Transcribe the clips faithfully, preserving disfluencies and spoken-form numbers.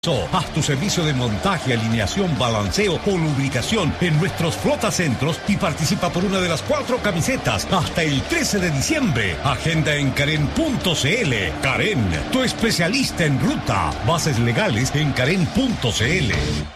Haz tu servicio de montaje, alineación, balanceo o lubricación en nuestros flotacentros y participa por una de las cuatro camisetas hasta el trece de diciembre. Agenda en Karen punto c l. Karen, tu especialista en ruta. Bases legales en Karen punto c l.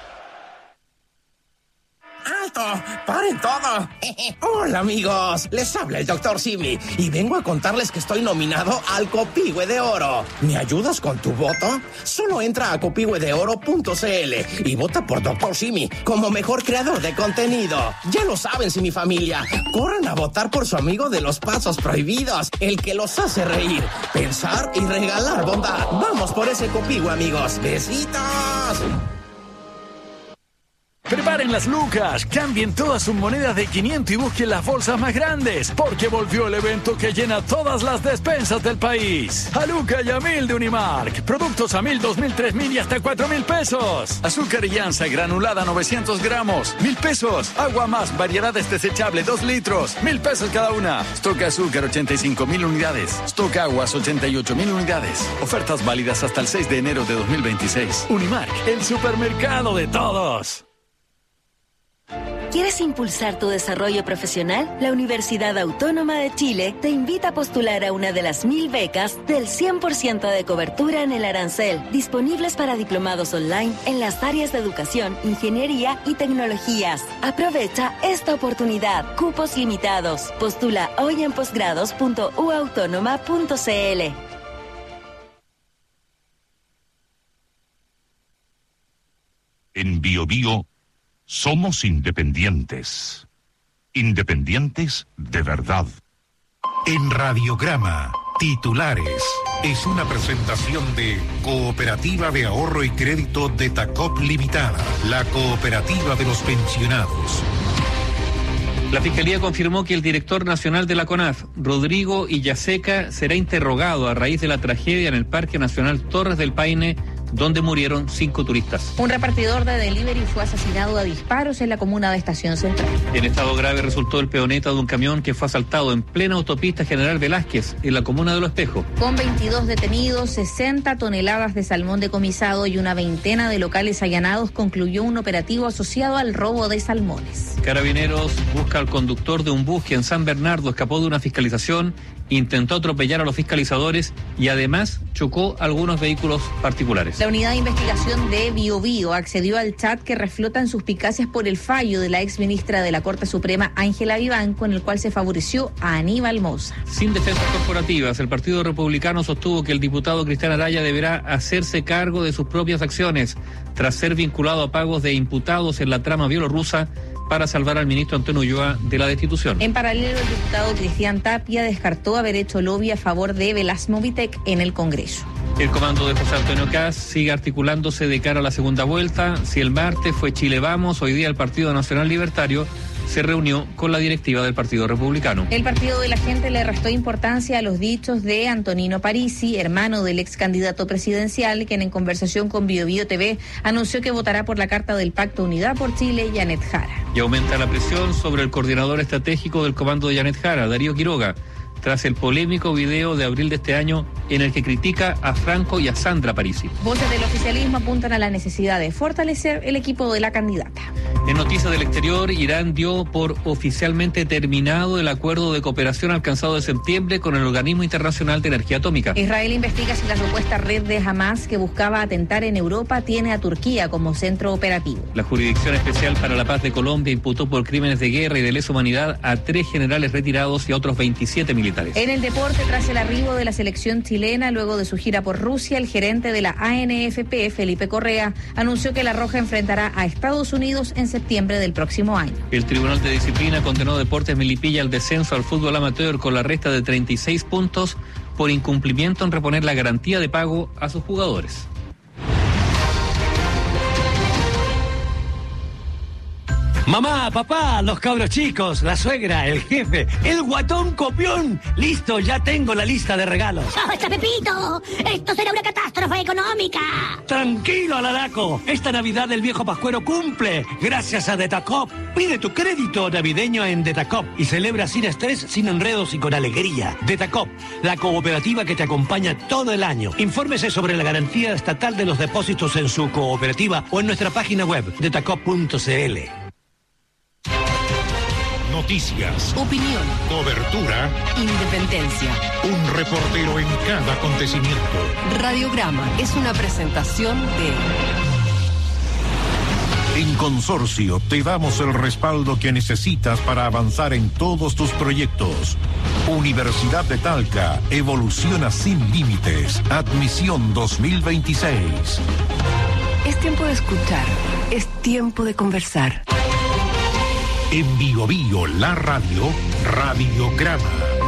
¡Alto! ¡Paren todo! Hola, amigos. Les habla el doctor Simi y vengo a contarles que estoy nominado al Copihue de Oro. ¿Me ayudas con tu voto? Solo entra a copihue de oro punto c l y vota por doctor Simi como mejor creador de contenido. Ya lo saben, Simi familia. Corran a votar por su amigo de los pasos prohibidos, el que los hace reír, pensar y regalar bondad. Vamos por ese Copihue, amigos. ¡Besitos! Preparen las lucas, cambien todas sus monedas de quinientos y busquen las bolsas más grandes, porque volvió el evento que llena todas las despensas del país. A Luca y a Mil de Unimark, productos a mil, dos mil, tres mil y hasta cuatro mil pesos. Azúcar y llanza granulada novecientos gramos, mil pesos. Agua más, variedades desechable, dos litros, mil pesos cada una. Stock azúcar, ochenta y cinco mil unidades. Stock aguas, ochenta y ocho mil unidades. Ofertas válidas hasta el seis de enero de dos mil veintiséis. Unimark, el supermercado de todos. ¿Quieres impulsar tu desarrollo profesional? La Universidad Autónoma de Chile te invita a postular a una de las mil becas del cien por ciento de cobertura en el arancel, disponibles para diplomados online en las áreas de educación, ingeniería y tecnologías. Aprovecha esta oportunidad. Cupos limitados. Postula hoy en posgrados punto u autónoma punto c l. En Bio Bio somos independientes. Independientes de verdad. En Radiograma, titulares. Es una presentación de Cooperativa de Ahorro y Crédito de Tacop Limitada, la cooperativa de los pensionados. La Fiscalía confirmó que el director nacional de la CONAF, Rodrigo Illaseca, será interrogado a raíz de la tragedia en el Parque Nacional Torres del Paine, donde murieron cinco turistas. Un repartidor de delivery fue asesinado a disparos en la comuna de Estación Central. En estado grave resultó el peoneta de un camión que fue asaltado en plena autopista General Velázquez, en la comuna de Lo Espejo. Con veintidós detenidos, sesenta toneladas de salmón decomisado y una veintena de locales allanados, concluyó un operativo asociado al robo de salmones. Carabineros busca al conductor de un bus que en San Bernardo escapó de una fiscalización, intentó atropellar a los fiscalizadores y además chocó algunos vehículos particulares. La unidad de investigación de Bio Bio accedió al chat que reflotan suspicacias por el fallo de la exministra de la Corte Suprema, Ángela Viván, con el cual se favoreció a Aníbal Mosa. Sin defensas corporativas, el Partido Republicano sostuvo que el diputado Cristian Araya deberá hacerse cargo de sus propias acciones tras ser vinculado a pagos de imputados en la trama bielorrusa para salvar al ministro Antonio Ulloa de la destitución. En paralelo, el diputado Cristian Tapia descartó haber hecho lobby a favor de Velasmovitec en el Congreso. El comando de José Antonio Kast sigue articulándose de cara a la segunda vuelta. Si el martes fue Chile Vamos, hoy día el Partido Nacional Libertario se reunió con la directiva del Partido Republicano. El Partido de la Gente le restó importancia a los dichos de Antonino Parisi, hermano del ex candidato presidencial, quien en conversación con Bio Bio T V anunció que votará por la Carta del Pacto Unidad por Chile, Janet Jara. Y aumenta la presión sobre el coordinador estratégico del comando de Janet Jara, Darío Quiroga, tras el polémico video de abril de este año en el que critica a Franco y a Sandra Parisi. Voces del oficialismo apuntan a la necesidad de fortalecer el equipo de la candidata. En noticias del exterior, Irán dio por oficialmente terminado el acuerdo de cooperación alcanzado en septiembre con el Organismo Internacional de Energía Atómica. Israel investiga si la supuesta red de Hamas que buscaba atentar en Europa tiene a Turquía como centro operativo. La Jurisdicción Especial para la Paz de Colombia imputó por crímenes de guerra y de lesa humanidad a tres generales retirados y a otros veintisiete militares. En el deporte, tras el arribo de la selección chilena luego de su gira por Rusia, el gerente de la A N F P, Felipe Correa, anunció que La Roja enfrentará a Estados Unidos en septiembre del próximo año. El Tribunal de Disciplina condenó a Deportes Melipilla al descenso al fútbol amateur con la resta de treinta y seis puntos por incumplimiento en reponer la garantía de pago a sus jugadores. Mamá, papá, los cabros chicos, la suegra, el jefe, el guatón copión. Listo, ya tengo la lista de regalos. ¡Basta, Pepito! ¡Esto será una catástrofe económica! Tranquilo, Alaraco. Esta Navidad el viejo Pascuero cumple. Gracias a Detacop. Pide tu crédito navideño en Detacop y celebra sin estrés, sin enredos y con alegría. Detacop, la cooperativa que te acompaña todo el año. Infórmese sobre la garantía estatal de los depósitos en su cooperativa o en nuestra página web, detacop punto c l. Noticias, opinión, cobertura, independencia. Un reportero en cada acontecimiento. Radiograma es una presentación de... En Consorcio te damos el respaldo que necesitas para avanzar en todos tus proyectos. Universidad de Talca evoluciona sin límites. Admisión dos mil veintiséis. Es tiempo de escuchar, es tiempo de conversar. En Bio Bio, la radio, Radiograma.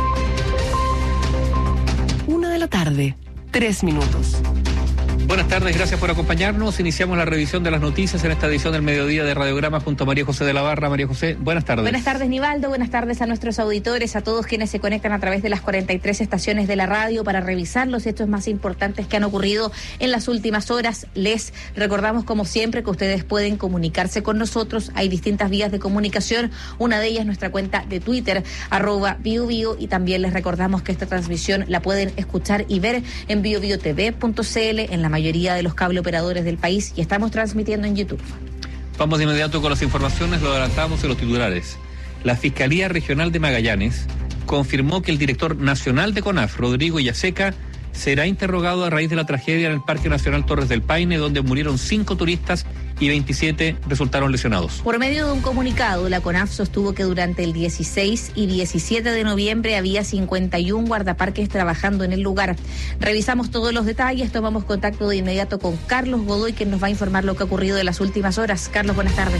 Una de la tarde, tres minutos. Buenas tardes, gracias por acompañarnos. Iniciamos la revisión de las noticias en esta edición del mediodía de Radiograma junto a María José de la Barra. María José, buenas tardes. Buenas tardes, Nivaldo. Buenas tardes a nuestros auditores, a todos quienes se conectan a través de las cuarenta y tres estaciones de la radio para revisar los hechos más importantes que han ocurrido en las últimas horas. Les recordamos, como siempre, que ustedes pueden comunicarse con nosotros. Hay distintas vías de comunicación. Una de ellas, nuestra cuenta de Twitter, arroba biobio, y también les recordamos que esta transmisión la pueden escuchar y ver en biobiotv punto c l, en la mayoría de los cable operadores del país, y estamos transmitiendo en YouTube. Vamos de inmediato con las informaciones, lo adelantamos en los titulares. La Fiscalía Regional de Magallanes confirmó que el director nacional de CONAF, Rodrigo Illaseca, será interrogado a raíz de la tragedia en el Parque Nacional Torres del Paine, donde murieron cinco turistas y veintisiete resultaron lesionados. Por medio de un comunicado, la CONAF sostuvo que durante el dieciséis y diecisiete de noviembre había cincuenta y un guardaparques trabajando en el lugar. Revisamos todos los detalles, tomamos contacto de inmediato con Carlos Godoy, quien nos va a informar lo que ha ocurrido en las últimas horas. Carlos, buenas tardes.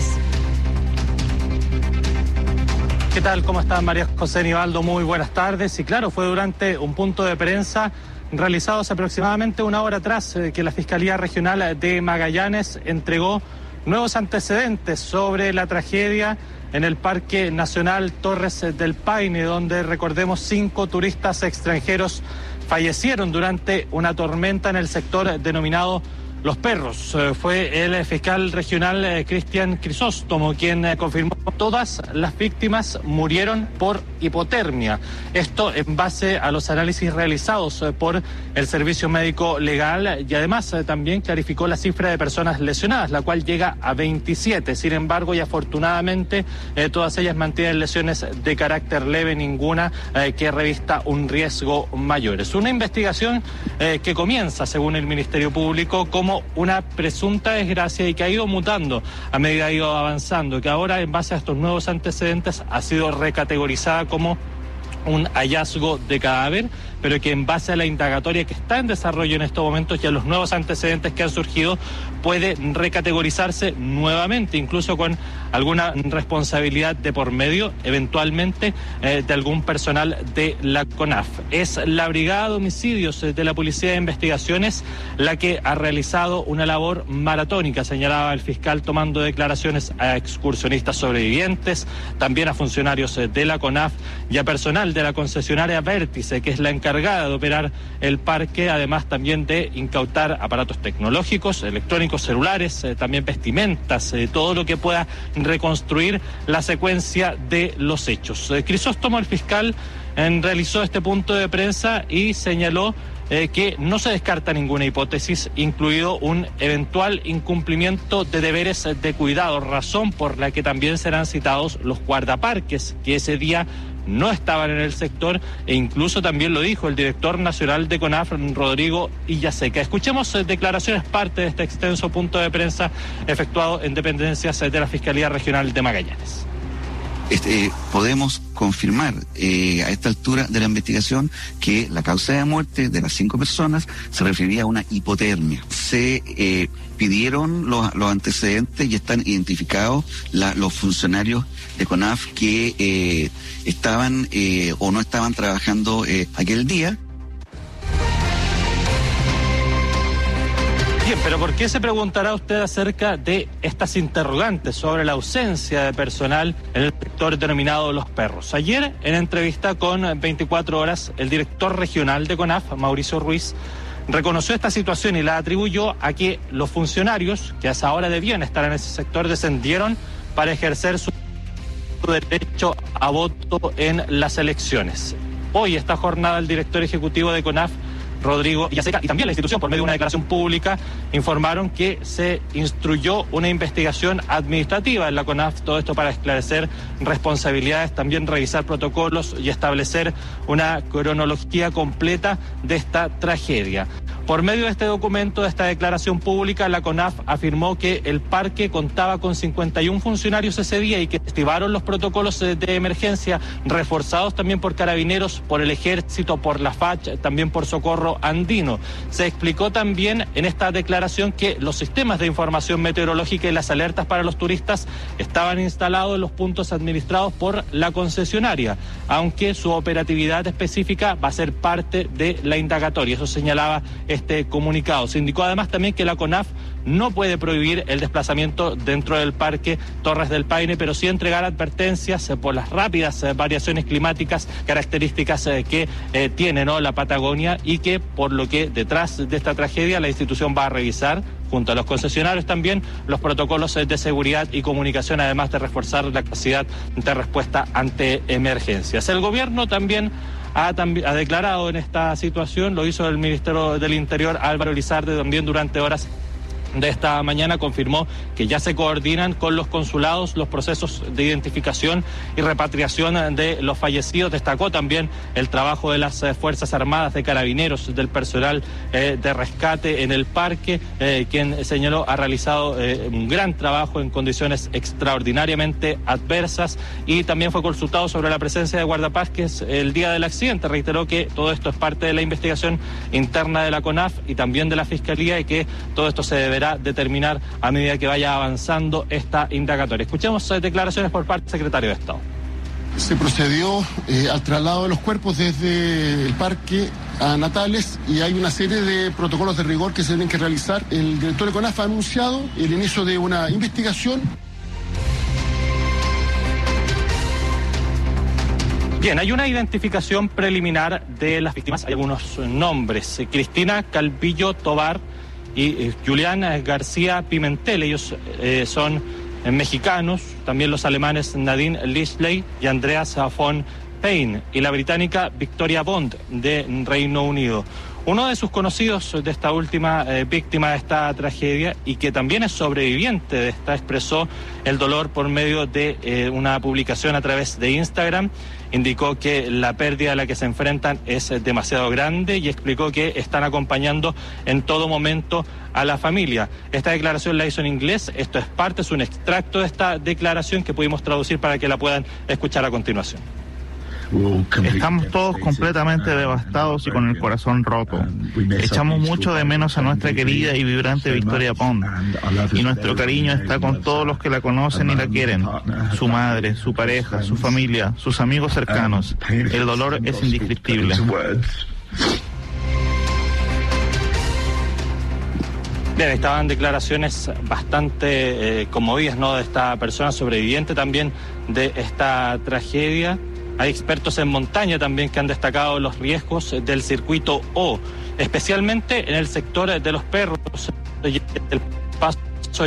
¿Qué tal? ¿Cómo están, María José, Nivaldo? Muy buenas tardes. Y claro, fue durante un punto de prensa realizados aproximadamente una hora atrás eh, que la Fiscalía Regional de Magallanes entregó nuevos antecedentes sobre la tragedia en el Parque Nacional Torres del Paine, donde, recordemos, cinco turistas extranjeros fallecieron durante una tormenta en el sector denominado Los Perros. Eh, fue el fiscal regional eh, Cristian Crisóstomo quien eh, confirmó que todas las víctimas murieron por hipotermia. Esto en base a los análisis realizados eh, por el Servicio Médico Legal, y además eh, también clarificó la cifra de personas lesionadas, la cual llega a veintisiete. Sin embargo, y afortunadamente, eh, todas ellas mantienen lesiones de carácter leve, ninguna eh, que revista un riesgo mayor. Es una investigación eh, que comienza, según el Ministerio Público, como una presunta desgracia y que ha ido mutando a medida que ha ido avanzando, que ahora, en base a estos nuevos antecedentes, ha sido recategorizada como un hallazgo de cadáver, pero que en base a la indagatoria que está en desarrollo en estos momentos y a los nuevos antecedentes que han surgido, puede recategorizarse nuevamente, incluso con alguna responsabilidad de por medio, eventualmente, eh, de algún personal de la CONAF. Es la Brigada de Homicidios de la Policía de Investigaciones la que ha realizado una labor maratónica, señalaba el fiscal, tomando declaraciones a excursionistas sobrevivientes, también a funcionarios de la CONAF y a personal de la concesionaria Vértice, que es la encargada de operar el parque, además también de incautar aparatos tecnológicos, electrónicos, celulares, eh, también vestimentas, eh, todo lo que pueda reconstruir la secuencia de los hechos. Eh, Crisóstomo, el fiscal, eh, realizó este punto de prensa y señaló eh, que no se descarta ninguna hipótesis, incluido un eventual incumplimiento de deberes de cuidado, razón por la que también serán citados los guardaparques, que ese día no estaban en el sector, e incluso también lo dijo el director nacional de CONAF, Rodrigo Illaseca. Escuchemos eh, declaraciones, parte de este extenso punto de prensa efectuado en dependencias eh, de la Fiscalía Regional de Magallanes. Este, podemos confirmar eh, a esta altura de la investigación que la causa de muerte de las cinco personas se refería a una hipotermia. Se eh, pidieron los, los antecedentes y están identificados la, los funcionarios de CONAF que eh, estaban eh, o no estaban trabajando eh, aquel día. Bien, pero ¿por qué se preguntará usted acerca de estas interrogantes sobre la ausencia de personal en el sector denominado Los Perros? Ayer, en entrevista con veinticuatro horas, el director regional de CONAF, Mauricio Ruiz, reconoció esta situación y la atribuyó a que los funcionarios, que a esa hora debían estar en ese sector, descendieron para ejercer su derecho a voto en las elecciones. Hoy, esta jornada, el director ejecutivo de CONAF, Rodrigo Villaseca, y también la institución, por medio de una declaración pública, informaron que se instruyó una investigación administrativa en la CONAF, todo esto para esclarecer responsabilidades, también revisar protocolos y establecer una cronología completa de esta tragedia. Por medio de este documento, de esta declaración pública, la CONAF afirmó que el parque contaba con cincuenta y uno funcionarios ese día y que activaron los protocolos de emergencia, reforzados también por carabineros, por el ejército, por la F A C H, también por Socorro Andino. Se explicó también en esta declaración que los sistemas de información meteorológica y las alertas para los turistas estaban instalados en los puntos administrados por la concesionaria, aunque su operatividad específica va a ser parte de la indagatoria. Eso señalaba este comunicado. Se indicó además también que la CONAF no puede prohibir el desplazamiento dentro del parque Torres del Paine, pero sí entregar advertencias por las rápidas variaciones climáticas, características que eh, tiene, ¿no?, la Patagonia, y que por lo que detrás de esta tragedia la institución va a revisar junto a los concesionarios también los protocolos de seguridad y comunicación, además de reforzar la capacidad de respuesta ante emergencias. El gobierno también ha, ha declarado en esta situación, lo hizo el Ministerio del Interior, Álvaro Lizarde, también durante horas de esta mañana confirmó que ya se coordinan con los consulados los procesos de identificación y repatriación de los fallecidos. Destacó también el trabajo de las eh, Fuerzas Armadas, de Carabineros, del personal eh, de rescate en el parque, eh, quien señaló ha realizado eh, un gran trabajo en condiciones extraordinariamente adversas, y también fue consultado sobre la presencia de guardaparques el día del accidente. Reiteró que todo esto es parte de la investigación interna de la CONAF y también de la Fiscalía, y que todo esto se debe determinar a medida que vaya avanzando esta indagatoria. Escuchemos eh, declaraciones por parte del secretario de Estado. Se procedió eh, al traslado de los cuerpos desde el parque a Natales, y hay una serie de protocolos de rigor que se tienen que realizar. El director de CONAF ha anunciado el inicio de una investigación. Bien, hay una identificación preliminar de las víctimas. Hay algunos nombres: Cristina Calvillo Tobar y eh, Julián García Pimentel. Ellos eh, son eh, mexicanos, también los alemanes Nadine Lisley y Andreas von Payne, y la británica Victoria Bond, de Reino Unido. Uno de sus conocidos de esta última eh, víctima de esta tragedia, y que también es sobreviviente de esta, expresó el dolor por medio de eh, una publicación a través de Instagram. Indicó que la pérdida a la que se enfrentan es demasiado grande y explicó que están acompañando en todo momento a la familia. Esta declaración la hizo en inglés. Esto es parte, es un extracto de esta declaración que pudimos traducir para que la puedan escuchar a continuación. Estamos todos completamente devastados y con el corazón roto. Echamos mucho de menos a nuestra querida y vibrante Victoria Bond, y nuestro cariño está con todos los que la conocen y la quieren: su madre, su pareja, su familia, sus amigos cercanos. El dolor es indescriptible. Bien, estaban declaraciones bastante eh, conmovidas, ¿no?, de esta persona sobreviviente también de esta tragedia. Hay expertos en montaña también que han destacado los riesgos del circuito O, especialmente en el sector de Los Perros, el paso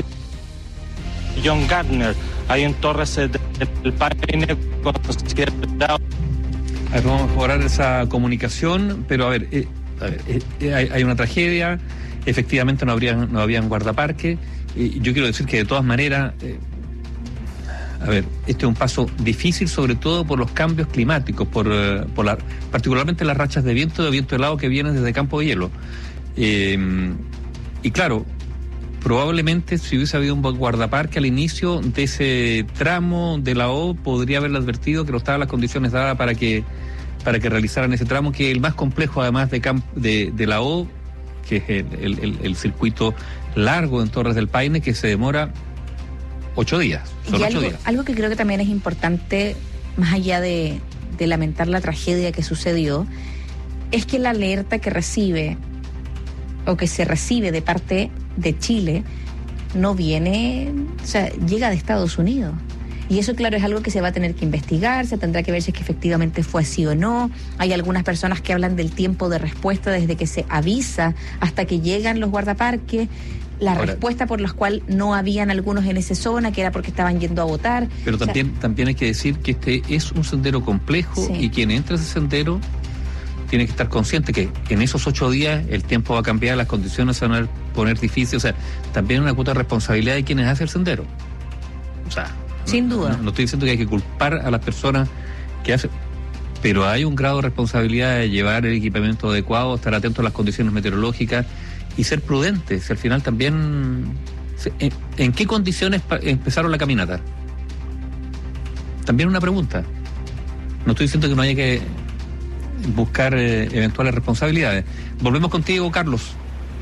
John Gardner, ahí en Torres del Paine, considerado. A ver, vamos a mejorar esa comunicación, pero a ver, eh, a ver eh, hay, hay una tragedia, efectivamente no habrían, no habían guardaparque. Eh, yo quiero decir que de todas maneras, eh, a ver, este es un paso difícil, sobre todo por los cambios climáticos, por, uh, por la, particularmente las rachas de viento, de viento helado que vienen desde Campo de Hielo. Eh, y claro, probablemente si hubiese habido un guardaparque al inicio de ese tramo de la O, podría haberle advertido que no estaban las condiciones dadas para que para que realizaran ese tramo, que es el más complejo además de, camp, de, de la O, que es el, el, el circuito largo en Torres del Paine, que se demora ocho días. Son y ocho algo, días. algo que creo que también es importante, más allá de, de lamentar la tragedia que sucedió, es que la alerta que recibe o que se recibe de parte de Chile no viene, o sea, llega de Estados Unidos. Y eso, claro, es algo que se va a tener que investigar, se tendrá que ver si es que efectivamente fue así o no. Hay algunas personas que hablan del tiempo de respuesta desde que se avisa hasta que llegan los guardaparques. La Ahora, respuesta por la cual no habían algunos en esa zona, que era porque estaban yendo a votar. Pero también, o sea, también hay que decir que este es un sendero complejo, sí, y quien entra a ese sendero tiene que estar consciente que en esos ocho días el tiempo va a cambiar, las condiciones se van a poner difíciles. O sea, también una cuota de responsabilidad de quienes hacen el sendero. O sea, sin no, duda. No, no estoy diciendo que hay que culpar a las personas que hacen, pero hay un grado de responsabilidad de llevar el equipamiento adecuado, estar atento a las condiciones meteorológicas y ser prudentes. Al final también, ¿en, en qué condiciones pa- empezaron la caminata? También una pregunta. No estoy diciendo que no haya que buscar eh, eventuales responsabilidades. Volvemos contigo, Carlos.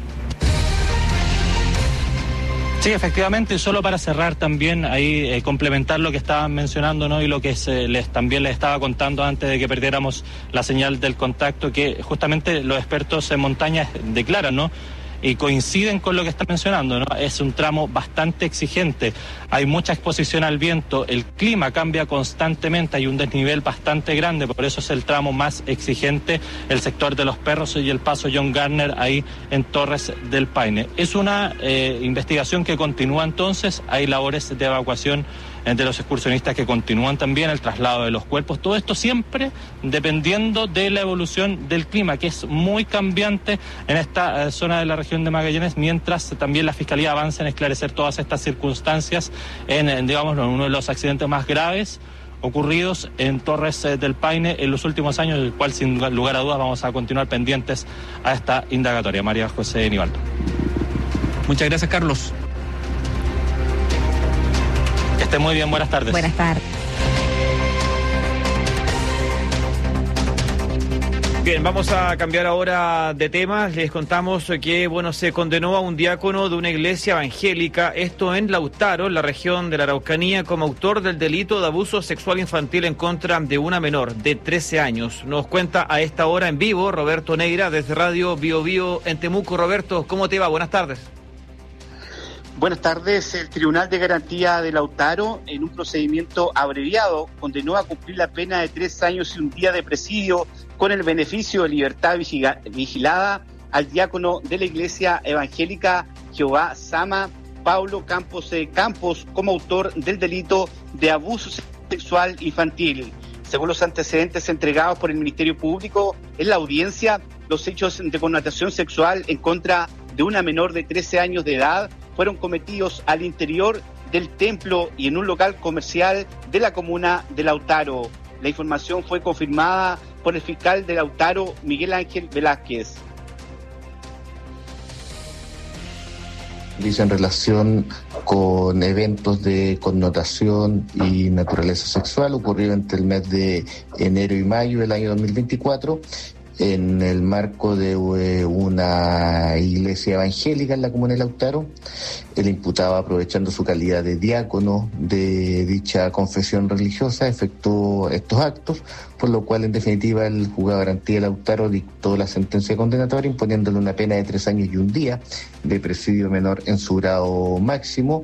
Sí, efectivamente, y solo para cerrar también ahí, eh, complementar lo que estaban mencionando, ¿no? Y lo que se les también les estaba contando antes de que perdiéramos la señal del contacto, que justamente los expertos en montaña declaran, ¿no? Y coinciden con lo que está mencionando, ¿no? Es un tramo bastante exigente, hay mucha exposición al viento, el clima cambia constantemente, hay un desnivel bastante grande, por eso es el tramo más exigente, el sector de Los Perros y el paso John Garner ahí en Torres del Paine. Es una eh, investigación que continúa entonces, hay labores de evacuación de los excursionistas que continúan también, el traslado de los cuerpos, todo esto siempre dependiendo de la evolución del clima, que es muy cambiante en esta eh, zona de la región de Magallanes, mientras también la Fiscalía avanza en esclarecer todas estas circunstancias en, en digamos, en uno de los accidentes más graves ocurridos en Torres eh, del Paine en los últimos años, el cual sin lugar a dudas vamos a continuar pendientes a esta indagatoria. María José Nivaldo. Muchas gracias, Carlos. Que esté muy bien, buenas tardes. Buenas tardes. Bien, vamos a cambiar ahora de temas. Les contamos que, bueno, se condenó a un diácono de una iglesia evangélica, esto en Lautaro, en la región de la Araucanía, como autor del delito de abuso sexual infantil en contra de una menor de trece años. Nos cuenta a esta hora en vivo Roberto Neira desde Radio Bio Bio en Temuco. Roberto, ¿cómo te va? Buenas tardes. Buenas tardes. El Tribunal de Garantía de Lautaro, en un procedimiento abreviado, condenó a cumplir la pena de tres años y un día de presidio con el beneficio de libertad vigilada al diácono de la Iglesia Evangélica Jehová Sama, Paulo Campos de Campos, como autor del delito de abuso sexual infantil. Según los antecedentes entregados por el Ministerio Público en la audiencia, los hechos de connotación sexual en contra de una menor de trece años de edad fueron cometidos al interior del templo y en un local comercial de la comuna de Lautaro. La información fue confirmada por el fiscal de Lautaro, Miguel Ángel Velázquez. Dice en relación con eventos de connotación y naturaleza sexual ocurrido entre el mes de enero y mayo del año dos mil veinticuatro en el marco de una iglesia evangélica en la comuna de Lautaro. El imputado, aprovechando su calidad de diácono de dicha confesión religiosa, efectuó estos actos, por lo cual en definitiva el juzgado de garantía de Lautaro dictó la sentencia condenatoria imponiéndole una pena de tres años y un día de presidio menor en su grado máximo.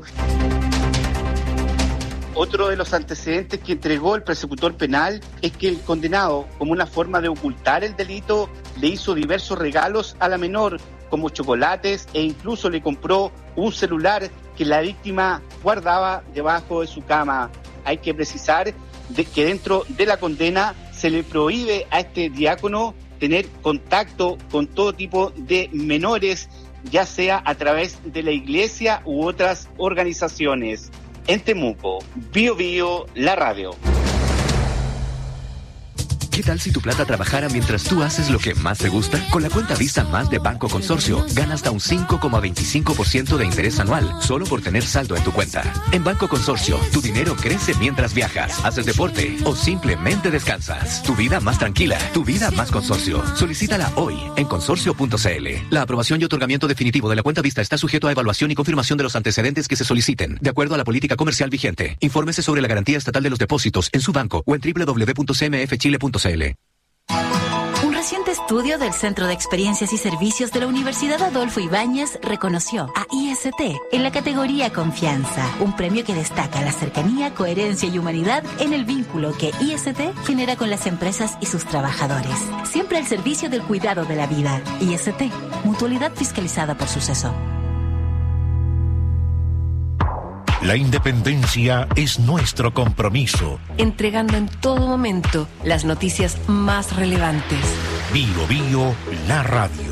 Otro de los antecedentes que entregó el persecutor penal es que el condenado, como una forma de ocultar el delito, le hizo diversos regalos a la menor, como chocolates, e incluso le compró un celular que la víctima guardaba debajo de su cama. Hay que precisar de que dentro de la condena se le prohíbe a este diácono tener contacto con todo tipo de menores, ya sea a través de la iglesia u otras organizaciones. En Temuco, Bio Bio, la radio. ¿Qué tal si tu plata trabajara mientras tú haces lo que más te gusta? Con la cuenta Visa Más de Banco Consorcio, gana hasta un cinco coma veinticinco por ciento de interés anual, solo por tener saldo en tu cuenta. En Banco Consorcio, tu dinero crece mientras viajas, haces deporte o simplemente descansas. Tu vida más tranquila, tu vida más Consorcio. Solicítala hoy en consorcio punto c l. La aprobación y otorgamiento definitivo de la cuenta Vista está sujeto a evaluación y confirmación de los antecedentes que se soliciten, de acuerdo a la política comercial vigente. Infórmese sobre la garantía estatal de los depósitos en su banco o en doble u doble u doble u punto c m f chile punto c l. Un reciente estudio del Centro de Experiencias y Servicios de la Universidad Adolfo Ibáñez reconoció a I S T en la categoría Confianza, un premio que destaca la cercanía, coherencia y humanidad en el vínculo que I S T genera con las empresas y sus trabajadores. Siempre al servicio del cuidado de la vida. I S T, mutualidad fiscalizada por Suceso. La independencia es nuestro compromiso. Entregando en todo momento las noticias más relevantes. Bio Bio, la radio.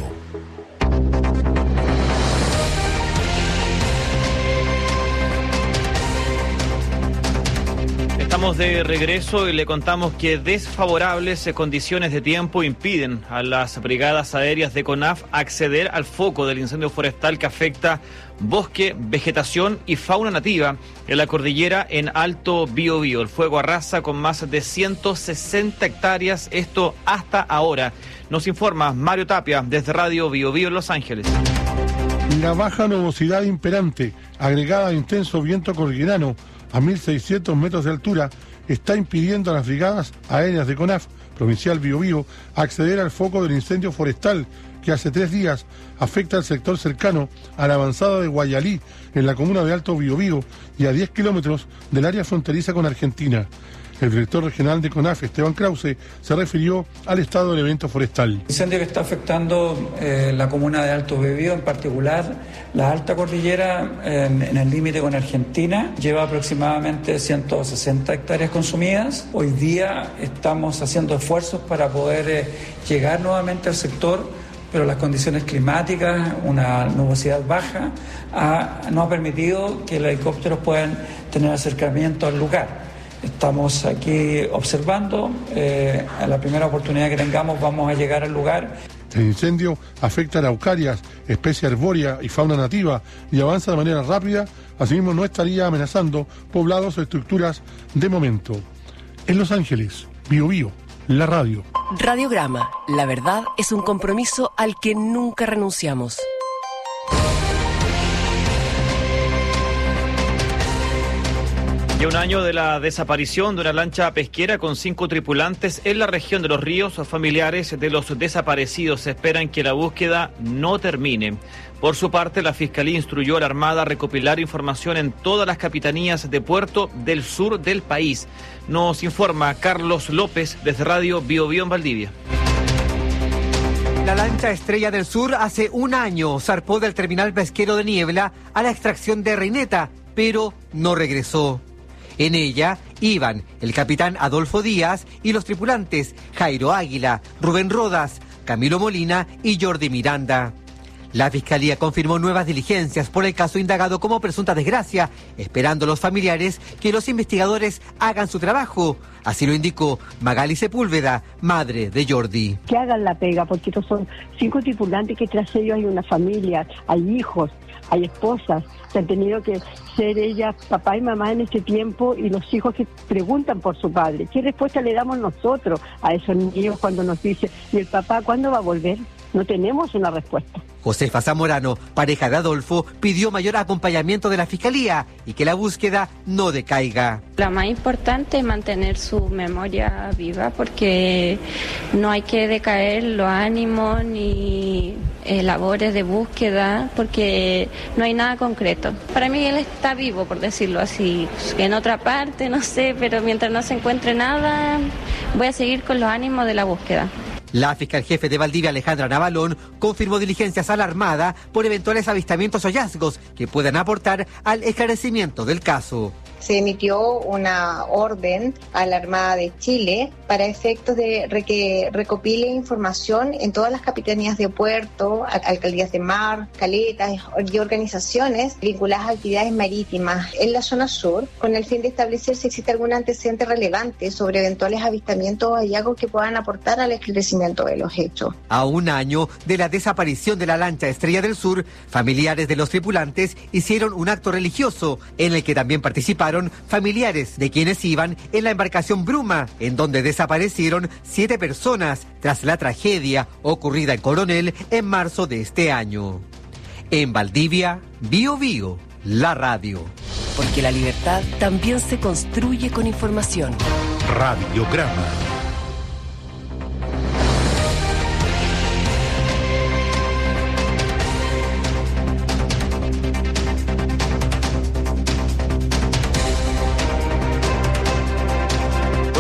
Estamos de regreso y le contamos que desfavorables condiciones de tiempo impiden a las brigadas aéreas de CONAF acceder al foco del incendio forestal que afecta bosque, vegetación y fauna nativa en la cordillera en Alto Biobío. El fuego arrasa con más de ciento sesenta hectáreas, esto hasta ahora. Nos informa Mario Tapia desde Radio Biobío en Los Ángeles. La baja nubosidad imperante, agregada a intenso viento cordillerano a mil seiscientos metros de altura, está impidiendo a las brigadas aéreas de CONAF, Provincial Biobío, acceder al foco del incendio forestal que hace tres días afecta al sector cercano a la avanzada de Guayalí, en la comuna de Alto Biobío y a diez kilómetros del área fronteriza con Argentina. El director regional de CONAF, Esteban Krause, se refirió al estado del evento forestal. El incendio que está afectando eh, la comuna de Alto Biobío, en particular la alta cordillera eh, en el límite con Argentina, lleva aproximadamente ciento sesenta hectáreas consumidas. Hoy día estamos haciendo esfuerzos para poder eh, llegar nuevamente al sector, pero las condiciones climáticas, una nubosidad baja, ha, no ha permitido que los helicópteros puedan tener acercamiento al lugar. Estamos aquí observando, eh, a la primera oportunidad que tengamos vamos a llegar al lugar. El incendio afecta a araucarias, especie arbórea y fauna nativa y avanza de manera rápida, asimismo no estaría amenazando poblados o estructuras de momento. En Los Ángeles, Biobío, la radio. Radiograma, la verdad es un compromiso al que nunca renunciamos. Y un año de la desaparición de una lancha pesquera con cinco tripulantes en la región de Los Ríos, familiares de los desaparecidos esperan que la búsqueda no termine. Por su parte, la Fiscalía instruyó a la Armada a recopilar información en todas las capitanías de puerto del sur del país. Nos informa Carlos López desde Radio Biobío en Valdivia. La lancha Estrella del Sur hace un año zarpó del terminal pesquero de Niebla a la extracción de Reineta, pero no regresó. En ella iban el capitán Adolfo Díaz y los tripulantes Jairo Águila, Rubén Rodas, Camilo Molina y Jordi Miranda. La Fiscalía confirmó nuevas diligencias por el caso indagado como presunta desgracia, esperando a los familiares que los investigadores hagan su trabajo. Así lo indicó Magali Sepúlveda, madre de Jordi. Que hagan la pega, porque estos son cinco tripulantes que tras ellos hay una familia, hay hijos, hay esposas, que han tenido que ser ellas papá y mamá en este tiempo, y los hijos que preguntan por su padre. ¿Qué respuesta le damos nosotros a esos niños cuando nos dicen, ¿y el papá cuándo va a volver? No tenemos una respuesta. Josefa Zamorano, pareja de Adolfo, pidió mayor acompañamiento de la Fiscalía y que la búsqueda no decaiga. Lo más importante es mantener su memoria viva, porque no hay que decaer los ánimos ni eh, labores de búsqueda, porque no hay nada concreto. Para mí él está vivo, por decirlo así. En otra parte, no sé, pero mientras no se encuentre nada, voy a seguir con los ánimos de la búsqueda. La fiscal jefe de Valdivia, Alejandra Navalón, confirmó diligencias a la Armada por eventuales avistamientos o hallazgos que puedan aportar al esclarecimiento del caso. Se emitió una orden a la Armada de Chile para efectos de que recopile información en todas las capitanías de puerto, alcaldías de mar, caletas y organizaciones vinculadas a actividades marítimas en la zona sur, con el fin de establecer si existe algún antecedente relevante sobre eventuales avistamientos o hallazgos que puedan aportar al esclarecimiento de los hechos. A un año de la desaparición de la lancha Estrella del Sur, familiares de los tripulantes hicieron un acto religioso en el que también participaron familiares de quienes iban en la embarcación Bruma, en donde desaparecieron siete personas tras la tragedia ocurrida en Coronel en marzo de este año. En Valdivia, Biobío, la radio. Porque la libertad también se construye con información. Radiograma.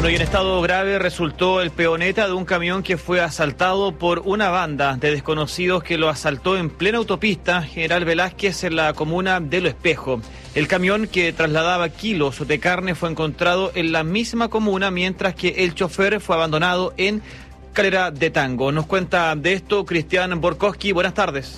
Bueno, y en estado grave resultó el peoneta de un camión que fue asaltado por una banda de desconocidos que lo asaltó en plena autopista General Velázquez en la comuna de Lo Espejo. El camión que trasladaba kilos de carne fue encontrado en la misma comuna, mientras que el chofer fue abandonado en Calera de Tango. Nos cuenta de esto Cristian Borkowski. Buenas tardes.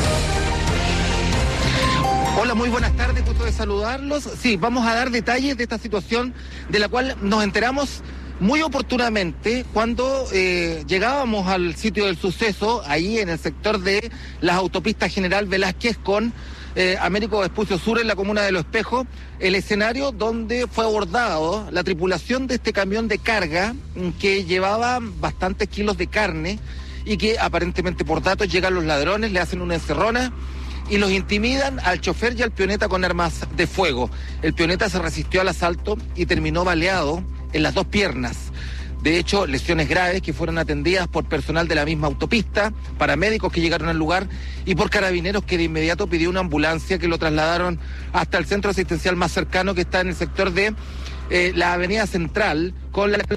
Hola, muy buenas tardes, gusto de saludarlos. Sí, vamos a dar detalles de esta situación de la cual nos enteramos muy oportunamente cuando eh, llegábamos al sitio del suceso, ahí en el sector de las autopistas General Velázquez con eh, Américo Vespucio Sur en la comuna de Lo Espejo, el escenario donde fue abordado la tripulación de este camión de carga que llevaba bastantes kilos de carne y que aparentemente por datos llegan los ladrones, le hacen una encerrona y los intimidan al chofer y al peoneta con armas de fuego. El peoneta se resistió al asalto y terminó baleado en las dos piernas. De hecho, lesiones graves que fueron atendidas por personal de la misma autopista, paramédicos que llegaron al lugar y por carabineros que de inmediato pidió una ambulancia que lo trasladaron hasta el centro asistencial más cercano que está en el sector de eh, la Avenida Central con la...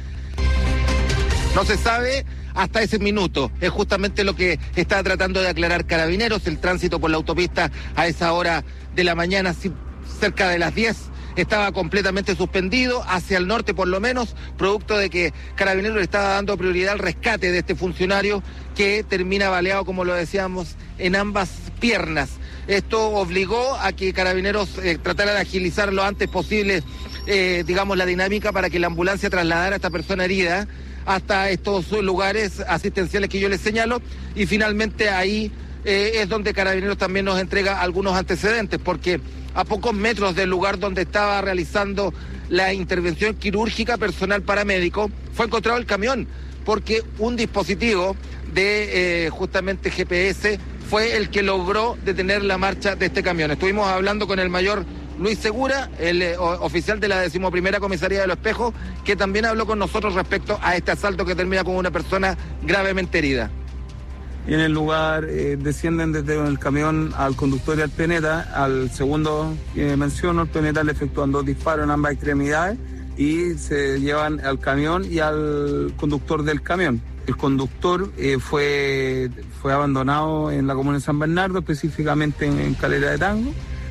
No se sabe hasta ese minuto. Es justamente lo que está tratando de aclarar Carabineros. El tránsito por la autopista a esa hora de la mañana, cerca de las diez, estaba completamente suspendido, hacia el norte por lo menos, producto de que Carabineros le estaba dando prioridad al rescate de este funcionario que termina baleado, como lo decíamos, en ambas piernas. Esto obligó a que Carabineros eh, tratara de agilizar lo antes posible, eh, digamos, la dinámica para que la ambulancia trasladara a esta persona herida hasta estos lugares asistenciales que yo les señalo, y finalmente ahí eh, es donde Carabineros también nos entrega algunos antecedentes, porque a pocos metros del lugar donde estaba realizando la intervención quirúrgica personal paramédico fue encontrado el camión, porque un dispositivo de eh, justamente G P S fue el que logró detener la marcha de este camión. Estuvimos hablando con el mayor Luis Segura, el eh, oficial de la decimoprimera comisaría de Lo Espejo, que también habló con nosotros respecto a este asalto que termina con una persona gravemente herida. Y en el lugar eh, descienden desde el camión al conductor y al peoneta. Al segundo que menciono, el peoneta le efectúan dos disparos en ambas extremidades y se llevan al camión y al conductor del camión. El conductor eh, fue, fue abandonado en la comuna de San Bernardo, específicamente en, en Calera de Tango.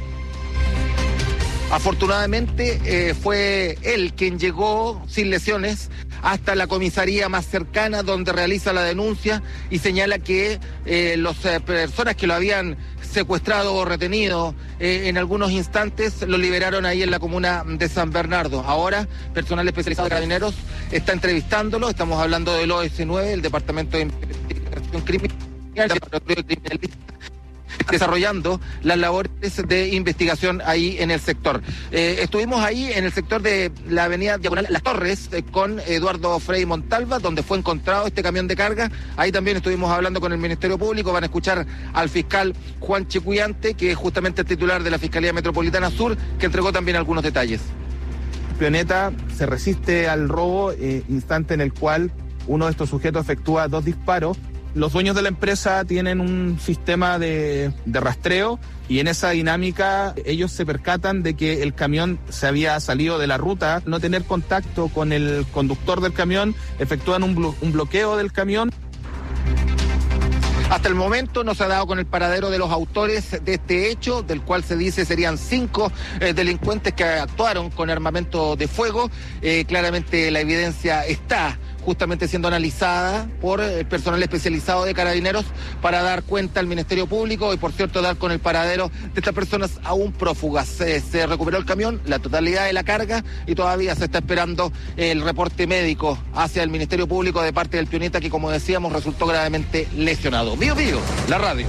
Afortunadamente eh, fue él quien llegó sin lesiones hasta la comisaría más cercana, donde realiza la denuncia y señala que eh, las eh, personas que lo habían secuestrado o retenido eh, en algunos instantes lo liberaron ahí en la comuna de San Bernardo. Ahora, personal especializado de Carabineros está entrevistándolo. Estamos hablando del O S nueve, el Departamento de Investigación Criminal, desarrollando las labores de investigación ahí en el sector. Eh, estuvimos ahí en el sector de la avenida Diagonal Las Torres eh, con Eduardo Frei Montalva, donde fue encontrado este camión de carga. Ahí también estuvimos hablando con el Ministerio Público. Van a escuchar al fiscal Juan Chicuyante, que es justamente el titular de la Fiscalía Metropolitana Sur, que entregó también algunos detalles. El peoneta se resiste al robo, eh, instante en el cual uno de estos sujetos efectúa dos disparos. Los dueños de la empresa tienen un sistema de, de rastreo y en esa dinámica ellos se percatan de que el camión se había salido de la ruta, no tener contacto con el conductor del camión, efectúan un, blo- un bloqueo del camión. Hasta el momento no se ha dado con el paradero de los autores de este hecho, del cual se dice serían cinco eh, delincuentes que actuaron con armamento de fuego. Eh, claramente la evidencia está justamente siendo analizada por el personal especializado de Carabineros para dar cuenta al Ministerio Público y, por cierto, dar con el paradero de estas personas aún prófugas. Se, se recuperó el camión, la totalidad de la carga, y todavía se está esperando el reporte médico hacia el Ministerio Público de parte del peoneta, que, como decíamos, resultó gravemente lesionado. Bío Bío, la radio.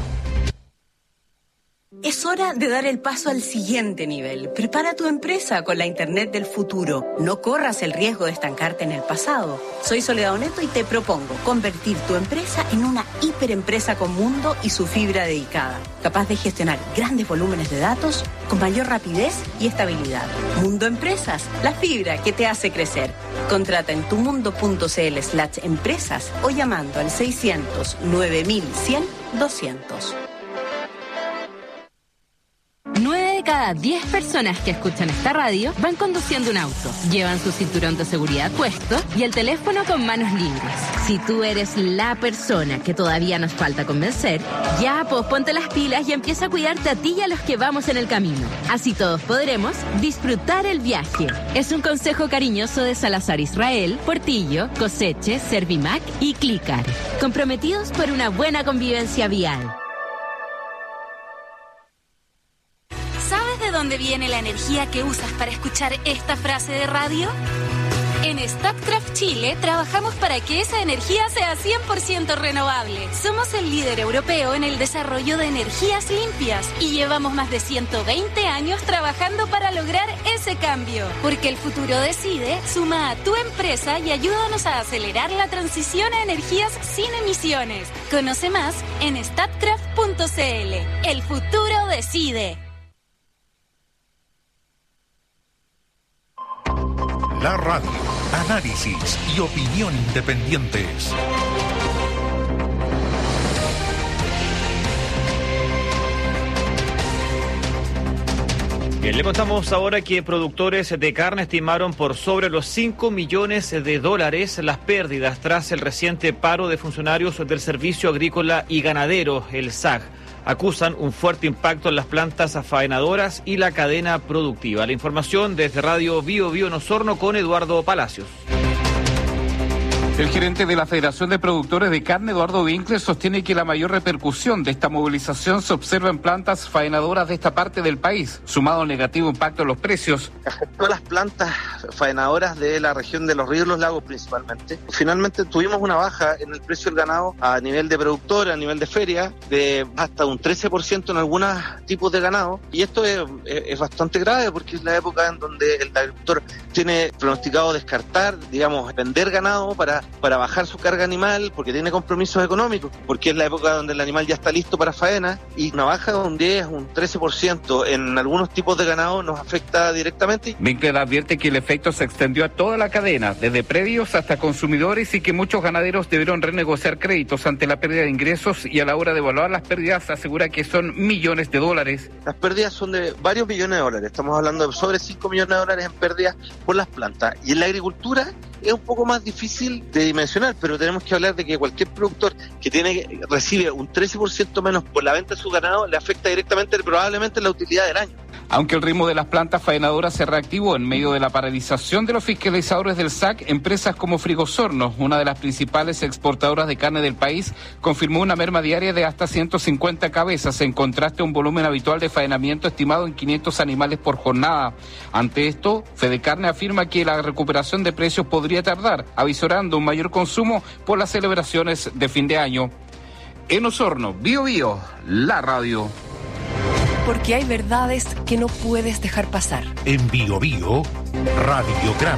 Es hora de dar el paso al siguiente nivel. Prepara tu empresa con la Internet del futuro. No corras el riesgo de estancarte en el pasado. Soy Soledad Oneto y te propongo convertir tu empresa en una hiperempresa con mundo y su fibra dedicada, capaz de gestionar grandes volúmenes de datos con mayor rapidez y estabilidad. Mundo Empresas, la fibra que te hace crecer. Contrata en tumundo.cl slash empresas o llamando al seiscientos nueve mil cien doscientos. nueve de cada cada diez personas que escuchan esta radio van conduciendo un auto, llevan su cinturón de seguridad puesto y el teléfono con manos libres. Si tú eres la persona que todavía nos falta convencer, ya pues ponte las pilas y empieza a cuidarte a ti y a los que vamos en el camino. Así todos podremos disfrutar el viaje. Es un consejo cariñoso de Salazar Israel, Portillo, Coseche, Servimac y Clicar. Comprometidos por una buena convivencia vial. ¿Sabes de dónde viene la energía que usas para escuchar esta frase de radio? En Statkraft Chile trabajamos para que esa energía sea cien por ciento renovable. Somos el líder europeo en el desarrollo de energías limpias y llevamos más de ciento veinte años trabajando para lograr ese cambio. Porque el futuro decide, suma a tu empresa y ayúdanos a acelerar la transición a energías sin emisiones. Conoce más en statkraft punto c l. El futuro decide. La radio, análisis y opinión independientes. Bien, le contamos ahora que productores de carne estimaron por sobre los cinco millones de dólares las pérdidas tras el reciente paro de funcionarios del Servicio Agrícola y Ganadero, el S A G. Acusan un fuerte impacto en las plantas faenadoras y la cadena productiva. La información desde Radio Bio Bio en Osorno con Eduardo Palacios. El gerente de la Federación de Productores de Carne, Eduardo Winkler, sostiene que la mayor repercusión de esta movilización se observa en plantas faenadoras de esta parte del país, sumado al negativo impacto en los precios. Afectó a las plantas faenadoras de la región de los ríos y los lagos principalmente. Finalmente tuvimos una baja en el precio del ganado a nivel de productor, a nivel de feria, de hasta un trece por ciento en algunos tipos de ganado. Y esto es, es bastante grave porque es la época en donde el agricultor tiene pronosticado descartar, digamos, vender ganado para para bajar su carga animal, porque tiene compromisos económicos, porque es la época donde el animal ya está listo para faena, y una baja de un diez, un trece por ciento en algunos tipos de ganado nos afecta directamente. Winkler advierte que el efecto se extendió a toda la cadena, desde predios hasta consumidores, y que muchos ganaderos debieron renegociar créditos ante la pérdida de ingresos, y a la hora de evaluar las pérdidas asegura que son millones de dólares. Las pérdidas son de varios millones de dólares, estamos hablando de sobre cinco millones de dólares en pérdidas por las plantas, y en la agricultura es un poco más difícil de dimensionar, pero tenemos que hablar de que cualquier productor que tiene recibe un trece por ciento menos por la venta de su ganado le afecta directamente probablemente la utilidad del año. Aunque el ritmo de las plantas faenadoras se reactivó en medio de la paralización de los fiscalizadores del S A C, empresas como Frigosorno, una de las principales exportadoras de carne del país, confirmó una merma diaria de hasta ciento cincuenta cabezas, en contraste a un volumen habitual de faenamiento estimado en quinientos animales por jornada. Ante esto, Fedecarne afirma que la recuperación de precios podría tardar, avisorando un mayor consumo por las celebraciones de fin de año. En Osorno, Bio Bio, la radio. Porque hay verdades que no puedes dejar pasar. En Bio Bio, Radiograma.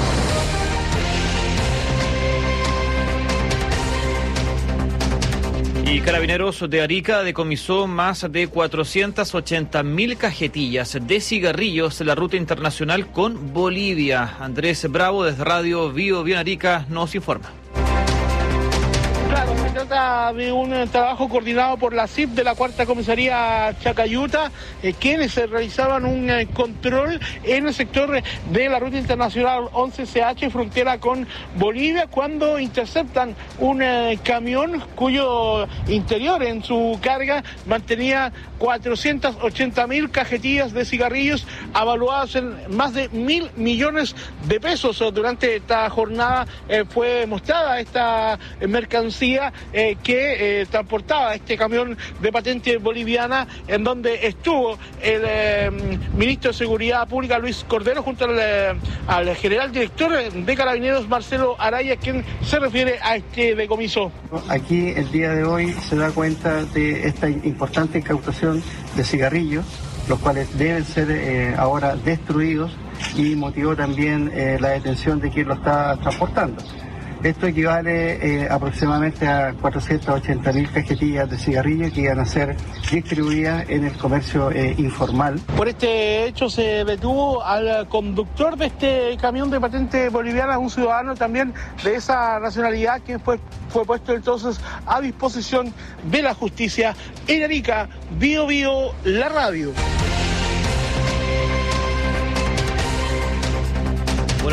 Y Carabineros de Arica decomisó más de cuatrocientas ochenta mil cajetillas de cigarrillos en la ruta internacional con Bolivia. Andrés Bravo desde Radio Bio Bio en Arica nos informa. Claro, se trata de un trabajo coordinado por la C I P de la Cuarta Comisaría Chacayuta, eh, quienes eh, realizaban un eh, control en el sector de la ruta internacional once C H, frontera con Bolivia, cuando interceptan un eh, camión cuyo interior en su carga mantenía cuatrocientas ochenta mil cajetillas de cigarrillos avaluadas en más de mil millones de pesos. Durante esta jornada eh, fue mostrada esta eh, mercancía Eh, que eh, transportaba este camión de patente boliviana, en donde estuvo el eh, ministro de Seguridad Pública, Luis Cordero, junto al, eh, al general director de Carabineros, Marcelo Araya, quien se refiere a este decomiso. Aquí el día de hoy se da cuenta de esta importante incautación de cigarrillos, los cuales deben ser eh, ahora destruidos, y motivó también eh, la detención de quien lo está transportando. Esto equivale eh, aproximadamente a cuatrocientas ochenta mil cajetillas de cigarrillos que iban a ser distribuidas en el comercio eh, informal. Por este hecho se detuvo al conductor de este camión de patente boliviana, un ciudadano también de esa nacionalidad, que fue, fue puesto entonces a disposición de la justicia. En Arica, Bio Bio, la radio.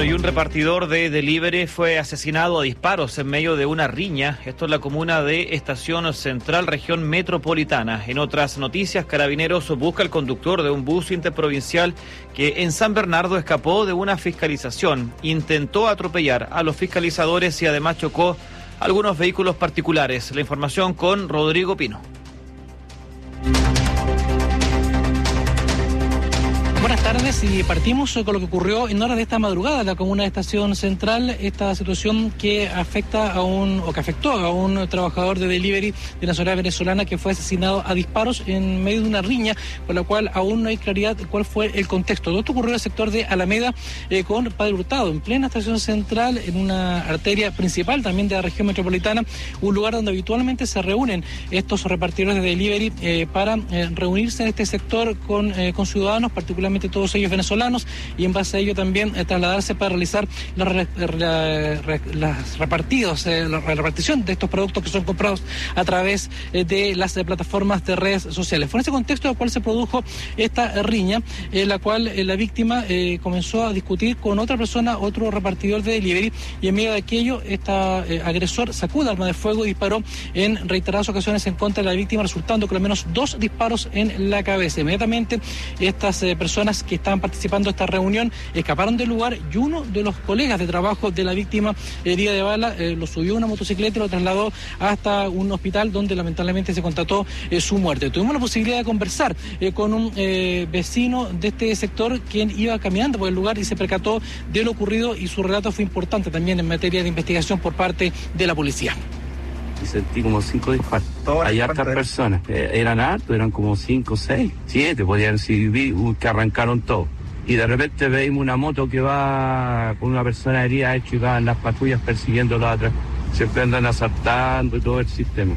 Bueno, y un repartidor de delivery fue asesinado a disparos en medio de una riña. Esto es la comuna de Estación Central, región metropolitana. En otras noticias, Carabineros busca al conductor de un bus interprovincial que en San Bernardo escapó de una fiscalización. Intentó atropellar a los fiscalizadores y además chocó algunos vehículos particulares. La información con Rodrigo Pino. Buenas tardes y partimos con lo que ocurrió en horas de esta madrugada en la comuna de Estación Central, esta situación que afecta a un, o que afectó a un trabajador de delivery de nacionalidad venezolana que fue asesinado a disparos en medio de una riña, por la cual aún no hay claridad de cuál fue el contexto. Todo esto ocurrió en el sector de Alameda eh, con Padre Hurtado, en plena Estación Central, en una arteria principal también de la región metropolitana, un lugar donde habitualmente se reúnen estos repartidores de delivery eh, para eh, reunirse en este sector con, eh, con ciudadanos, particularmente todos ellos venezolanos, y en base a ello también eh, trasladarse para realizar la, la, la, las repartidos, eh, la repartición de estos productos que son comprados a través eh, de las eh, plataformas de redes sociales. Fue en ese contexto en el cual se produjo esta riña, en la cual eh, la víctima eh, comenzó a discutir con otra persona, otro repartidor de delivery, y en medio de aquello, este eh, agresor sacó un arma de fuego y disparó en reiteradas ocasiones en contra de la víctima, resultando con al menos dos disparos en la cabeza. Inmediatamente, estas eh, personas que estaban participando de esta reunión escaparon del lugar y uno de los colegas de trabajo de la víctima, herida de bala, eh, lo subió a una motocicleta y lo trasladó hasta un hospital donde lamentablemente se constató eh, su muerte. Tuvimos la posibilidad de conversar eh, con un eh, vecino de este sector quien iba caminando por el lugar y se percató de lo ocurrido, y su relato fue importante también en materia de investigación por parte de la policía. Y sentí como cinco disparos. Hay hartas personas. Eh, eran hartos, eran como cinco, seis, siete, podían decir, que arrancaron todo. Y de repente veimos una moto que va con una persona herida, hecho, y van las patrullas persiguiéndolo atrás. Siempre andan asaltando y todo el sistema.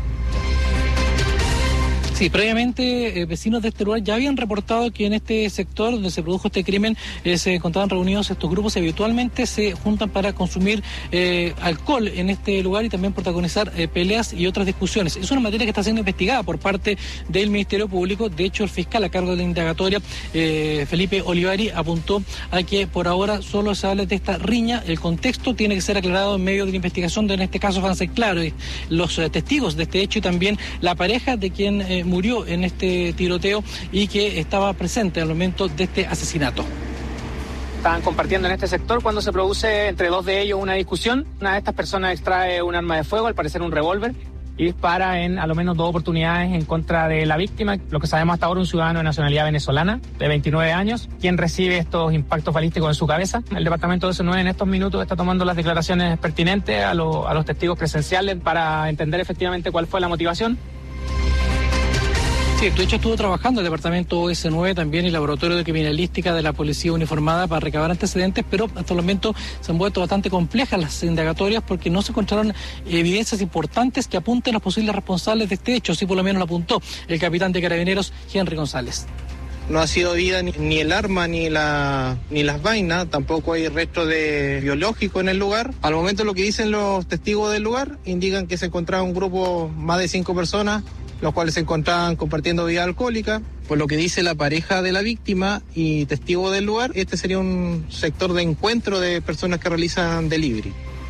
Sí, previamente eh, vecinos de este lugar ya habían reportado que en este sector donde se produjo este crimen eh, se encontraban reunidos estos grupos y habitualmente se juntan para consumir eh, alcohol en este lugar y también protagonizar eh, peleas y otras discusiones. Es una materia que está siendo investigada por parte del Ministerio Público. De hecho, el fiscal a cargo de la indagatoria, eh, Felipe Olivari, apuntó a que por ahora solo se habla de esta riña. El contexto tiene que ser aclarado en medio de la investigación, donde en este caso van a ser claros los eh, testigos de este hecho y también la pareja de quien eh, murió en este tiroteo y que estaba presente al momento de este asesinato. Estaban compartiendo en este sector cuando se produce entre dos de ellos una discusión. Una de estas personas extrae un arma de fuego, al parecer un revólver, y dispara en a lo menos dos oportunidades en contra de la víctima. Lo que sabemos hasta ahora, un ciudadano de nacionalidad venezolana de veintinueve años, quien recibe estos impactos balísticos en su cabeza. El departamento de S nueve en estos minutos está tomando las declaraciones pertinentes a, lo, a los testigos presenciales para entender efectivamente cuál fue la motivación. Sí, de hecho estuvo trabajando el departamento S nueve, también el laboratorio de criminalística de la policía uniformada para recabar antecedentes, pero hasta el momento se han vuelto bastante complejas las indagatorias porque no se encontraron evidencias importantes que apunten a los posibles responsables de este hecho. Así por lo menos lo apuntó el capitán de Carabineros, Henry González. No ha sido vida ni, ni el arma ni la ni las vainas, tampoco hay resto de biológico en el lugar. Al momento lo que dicen los testigos del lugar indican que se encontraba un grupo más de cinco personas, los cuales se encontraban compartiendo bebida alcohólica. Por lo que dice la pareja de la víctima y testigo del lugar, este sería un sector de encuentro de personas que realizan delivery.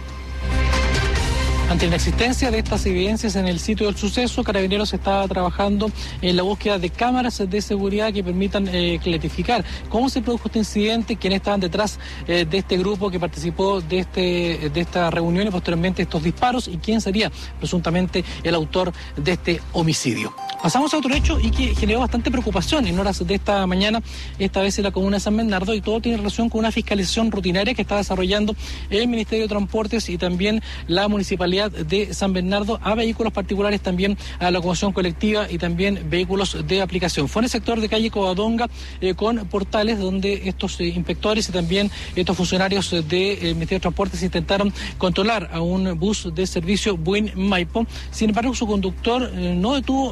Ante la existencia de estas evidencias en el sitio del suceso, Carabineros está trabajando en la búsqueda de cámaras de seguridad que permitan eh, clarificar cómo se produjo este incidente, quiénes estaban detrás eh, de este grupo que participó de este de esta reunión y posteriormente estos disparos, y quién sería presuntamente el autor de este homicidio. Pasamos a otro hecho y que generó bastante preocupación en horas de esta mañana, esta vez en la comuna de San Bernardo, y todo tiene relación con una fiscalización rutinaria que está desarrollando el Ministerio de Transportes y también la Municipalidad de San Bernardo a vehículos particulares, también a la locomoción colectiva y también vehículos de aplicación. Fue en el sector de calle Covadonga eh, con Portales, donde estos eh, inspectores y también estos funcionarios del de, eh, Ministerio de Transportes intentaron controlar a un bus de servicio Buin Maipo. Sin embargo, su conductor eh, no detuvo la marcha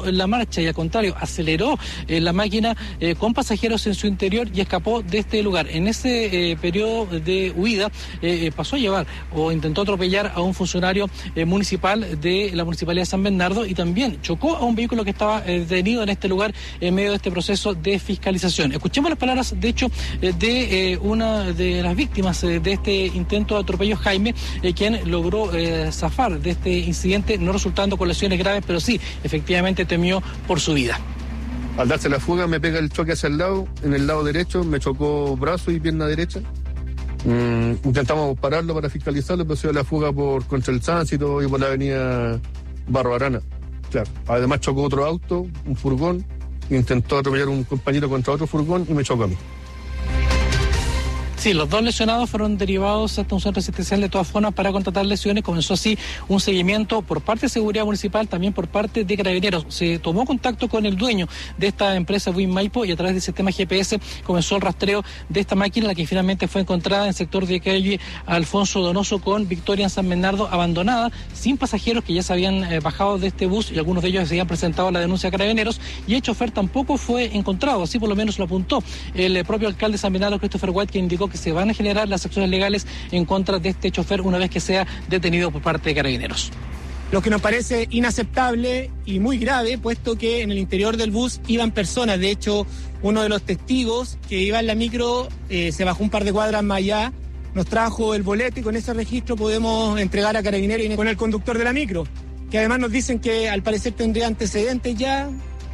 marcha y al contrario aceleró eh, la máquina eh, con pasajeros en su interior y escapó de este lugar. En ese eh, periodo de huida eh, pasó a llevar o intentó atropellar a un funcionario eh, municipal de la Municipalidad de San Bernardo y también chocó a un vehículo que estaba eh, detenido en este lugar en medio de este proceso de fiscalización. Escuchemos las palabras, de hecho, eh, de eh, una de las víctimas eh, de este intento de atropello, Jaime, eh, quien logró eh, zafar de este incidente, no resultando con lesiones graves, pero sí, efectivamente temió por su vida. Al darse la fuga me pega el choque hacia el lado, en el lado derecho me chocó brazo y pierna derecha. Mm, intentamos pararlo para fiscalizarlo, pero se dio la fuga por contra el tránsito y por la avenida Barro Arana. Claro. Además chocó otro auto, un furgón, intentó atropellar a un compañero contra otro furgón y me chocó a mí. Sí, los dos lesionados fueron derivados hasta un centro asistencial de todas formas para contratar lesiones. Comenzó así un seguimiento por parte de Seguridad Municipal, también por parte de Carabineros. Se tomó contacto con el dueño de esta empresa, Win Maipo, y a través del sistema G P S comenzó el rastreo de esta máquina, la que finalmente fue encontrada en el sector de calle Alfonso Donoso con Victoria en San Bernardo, abandonada, sin pasajeros que ya se habían eh, bajado de este bus y algunos de ellos se habían presentado a la denuncia a Carabineros, y el chofer tampoco fue encontrado, así por lo menos lo apuntó el eh, propio alcalde de San Bernardo, Christopher White, que indicó que se van a generar las acciones legales en contra de este chofer una vez que sea detenido por parte de Carabineros. Lo que nos parece inaceptable y muy grave, puesto que en el interior del bus iban personas. De hecho, uno de los testigos que iba en la micro eh, se bajó un par de cuadras más allá, nos trajo el boleto y con ese registro podemos entregar a Carabineros y con el conductor de la micro, que además nos dicen que al parecer tendría antecedentes ya.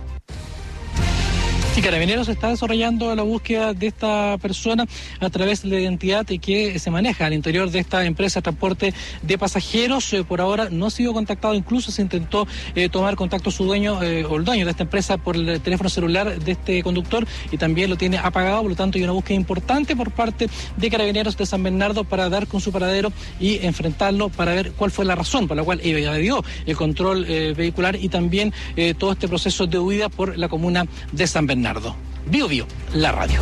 Sí, Carabineros está desarrollando la búsqueda de esta persona a través de la identidad que se maneja al interior de esta empresa de transporte de pasajeros. Eh, por ahora no ha sido contactado, incluso se intentó eh, tomar contacto su dueño eh, o el dueño de esta empresa por el teléfono celular de este conductor y también lo tiene apagado. Por lo tanto, hay una búsqueda importante por parte de Carabineros de San Bernardo para dar con su paradero y enfrentarlo para ver cuál fue la razón por la cual evadió el control eh, vehicular y también eh, todo este proceso de huida por la comuna de San Bernardo. Bio Bio, la radio.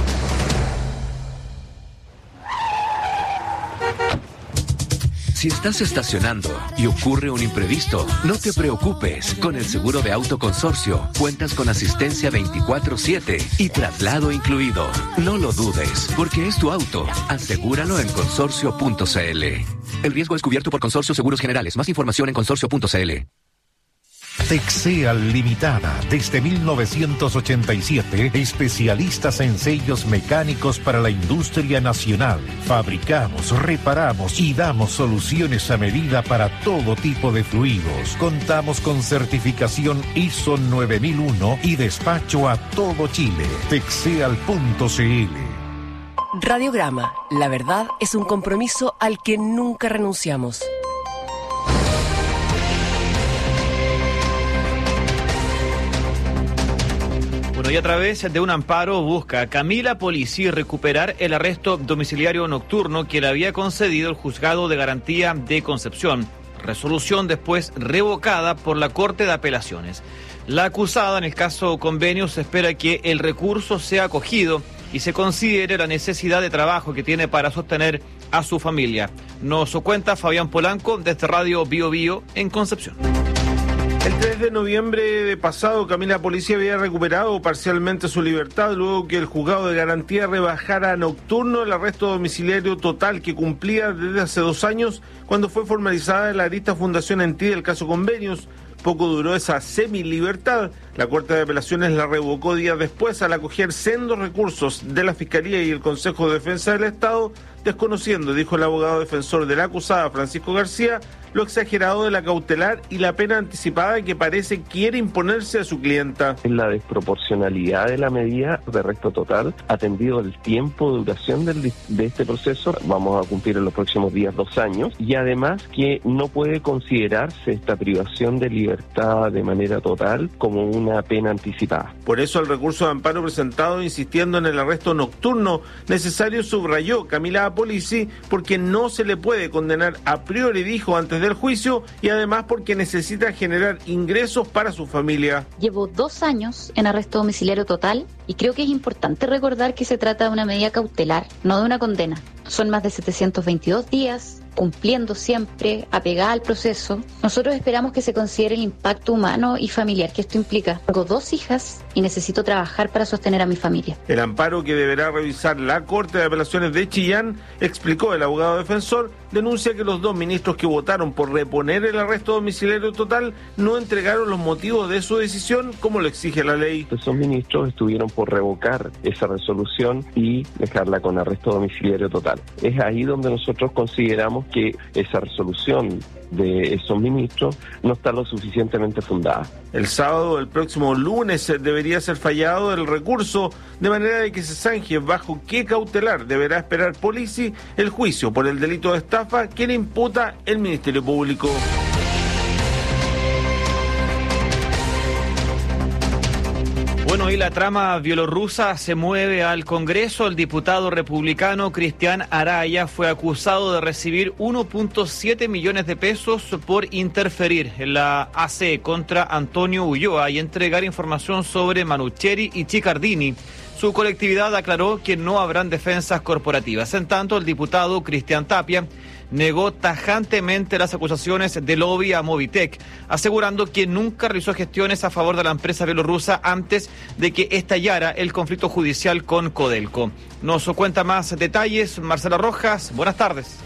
Si estás estacionando y ocurre un imprevisto, no te preocupes. Con el seguro de auto Consorcio, cuentas con asistencia veinticuatro siete y traslado incluido. No lo dudes, porque es tu auto. Asegúralo en consorcio punto c l. El riesgo es cubierto por Consorcio Seguros Generales. Más información en consorcio punto c l. Texeal Limitada, desde mil novecientos ochenta y siete, especialistas en sellos mecánicos para la industria nacional. Fabricamos, reparamos y damos soluciones a medida para todo tipo de fluidos. Contamos con certificación I S O nueve mil uno y despacho a todo Chile. Texeal punto c l. Radiograma, la verdad es un compromiso al que nunca renunciamos. Bueno, y a través de un amparo busca Camila Polisi recuperar el arresto domiciliario nocturno que le había concedido el Juzgado de Garantía de Concepción, resolución después revocada por la Corte de Apelaciones. La acusada en el caso Convenios espera que el recurso sea acogido y se considere la necesidad de trabajo que tiene para sostener a su familia. Nos cuenta Fabián Polanco desde Radio Bio Bio en Concepción. El tres de noviembre de pasado, Camila Polisi había recuperado parcialmente su libertad luego que el Juzgado de Garantía rebajara a nocturno el arresto domiciliario total que cumplía desde hace dos años cuando fue formalizada la arista Fundación en Ti del caso Convenios. Poco duró esa semi-libertad. La Corte de Apelaciones la revocó días después al acoger sendos recursos de la Fiscalía y el Consejo de Defensa del Estado, desconociendo, dijo el abogado defensor de la acusada, Francisco García, lo exagerado de la cautelar y la pena anticipada que parece quiere imponerse a su clienta. La desproporcionalidad de la medida de arresto total, atendido el tiempo de duración del, de este proceso, vamos a cumplir en los próximos días dos años, y además que no puede considerarse esta privación de libertad de manera total como una pena anticipada. Por eso el recurso de amparo presentado insistiendo en el arresto nocturno necesario, subrayó Camila Polisi, porque no se le puede condenar a priori, dijo antes del juicio, y además porque necesita generar ingresos para su familia. Llevo dos años en arresto domiciliario total y creo que es importante recordar que se trata de una medida cautelar, no de una condena. Son más de setecientos veintidós días cumpliendo siempre, apegada al proceso, nosotros esperamos que se considere el impacto humano y familiar que esto implica. Tengo dos hijas y necesito trabajar para sostener a mi familia. El amparo que deberá revisar la Corte de Apelaciones de Chillán, explicó el abogado defensor, denuncia que los dos ministros que votaron por reponer el arresto domiciliario total no entregaron los motivos de su decisión como lo exige la ley. Esos ministros estuvieron por revocar esa resolución y dejarla con arresto domiciliario total. Es ahí donde nosotros consideramos que esa resolución de esos ministros no está lo suficientemente fundada. El sábado, el próximo lunes, debería ser fallado el recurso, de manera de que se zanje bajo qué cautelar deberá esperar Polici el juicio por el delito de estafa que le imputa el Ministerio Público. Bueno, y la trama bielorrusa se mueve al Congreso. El diputado republicano Cristian Araya fue acusado de recibir uno punto siete millones de pesos por interferir en la A C E contra Antonio Ulloa y entregar información sobre Manucheri y Ciccardini. Su colectividad aclaró que no habrán defensas corporativas. En tanto, el diputado Cristian Tapia negó tajantemente las acusaciones de lobby a Movitech, asegurando que nunca realizó gestiones a favor de la empresa bielorrusa antes de que estallara el conflicto judicial con Codelco. Nos cuenta más detalles Marcela Rojas. Buenas tardes.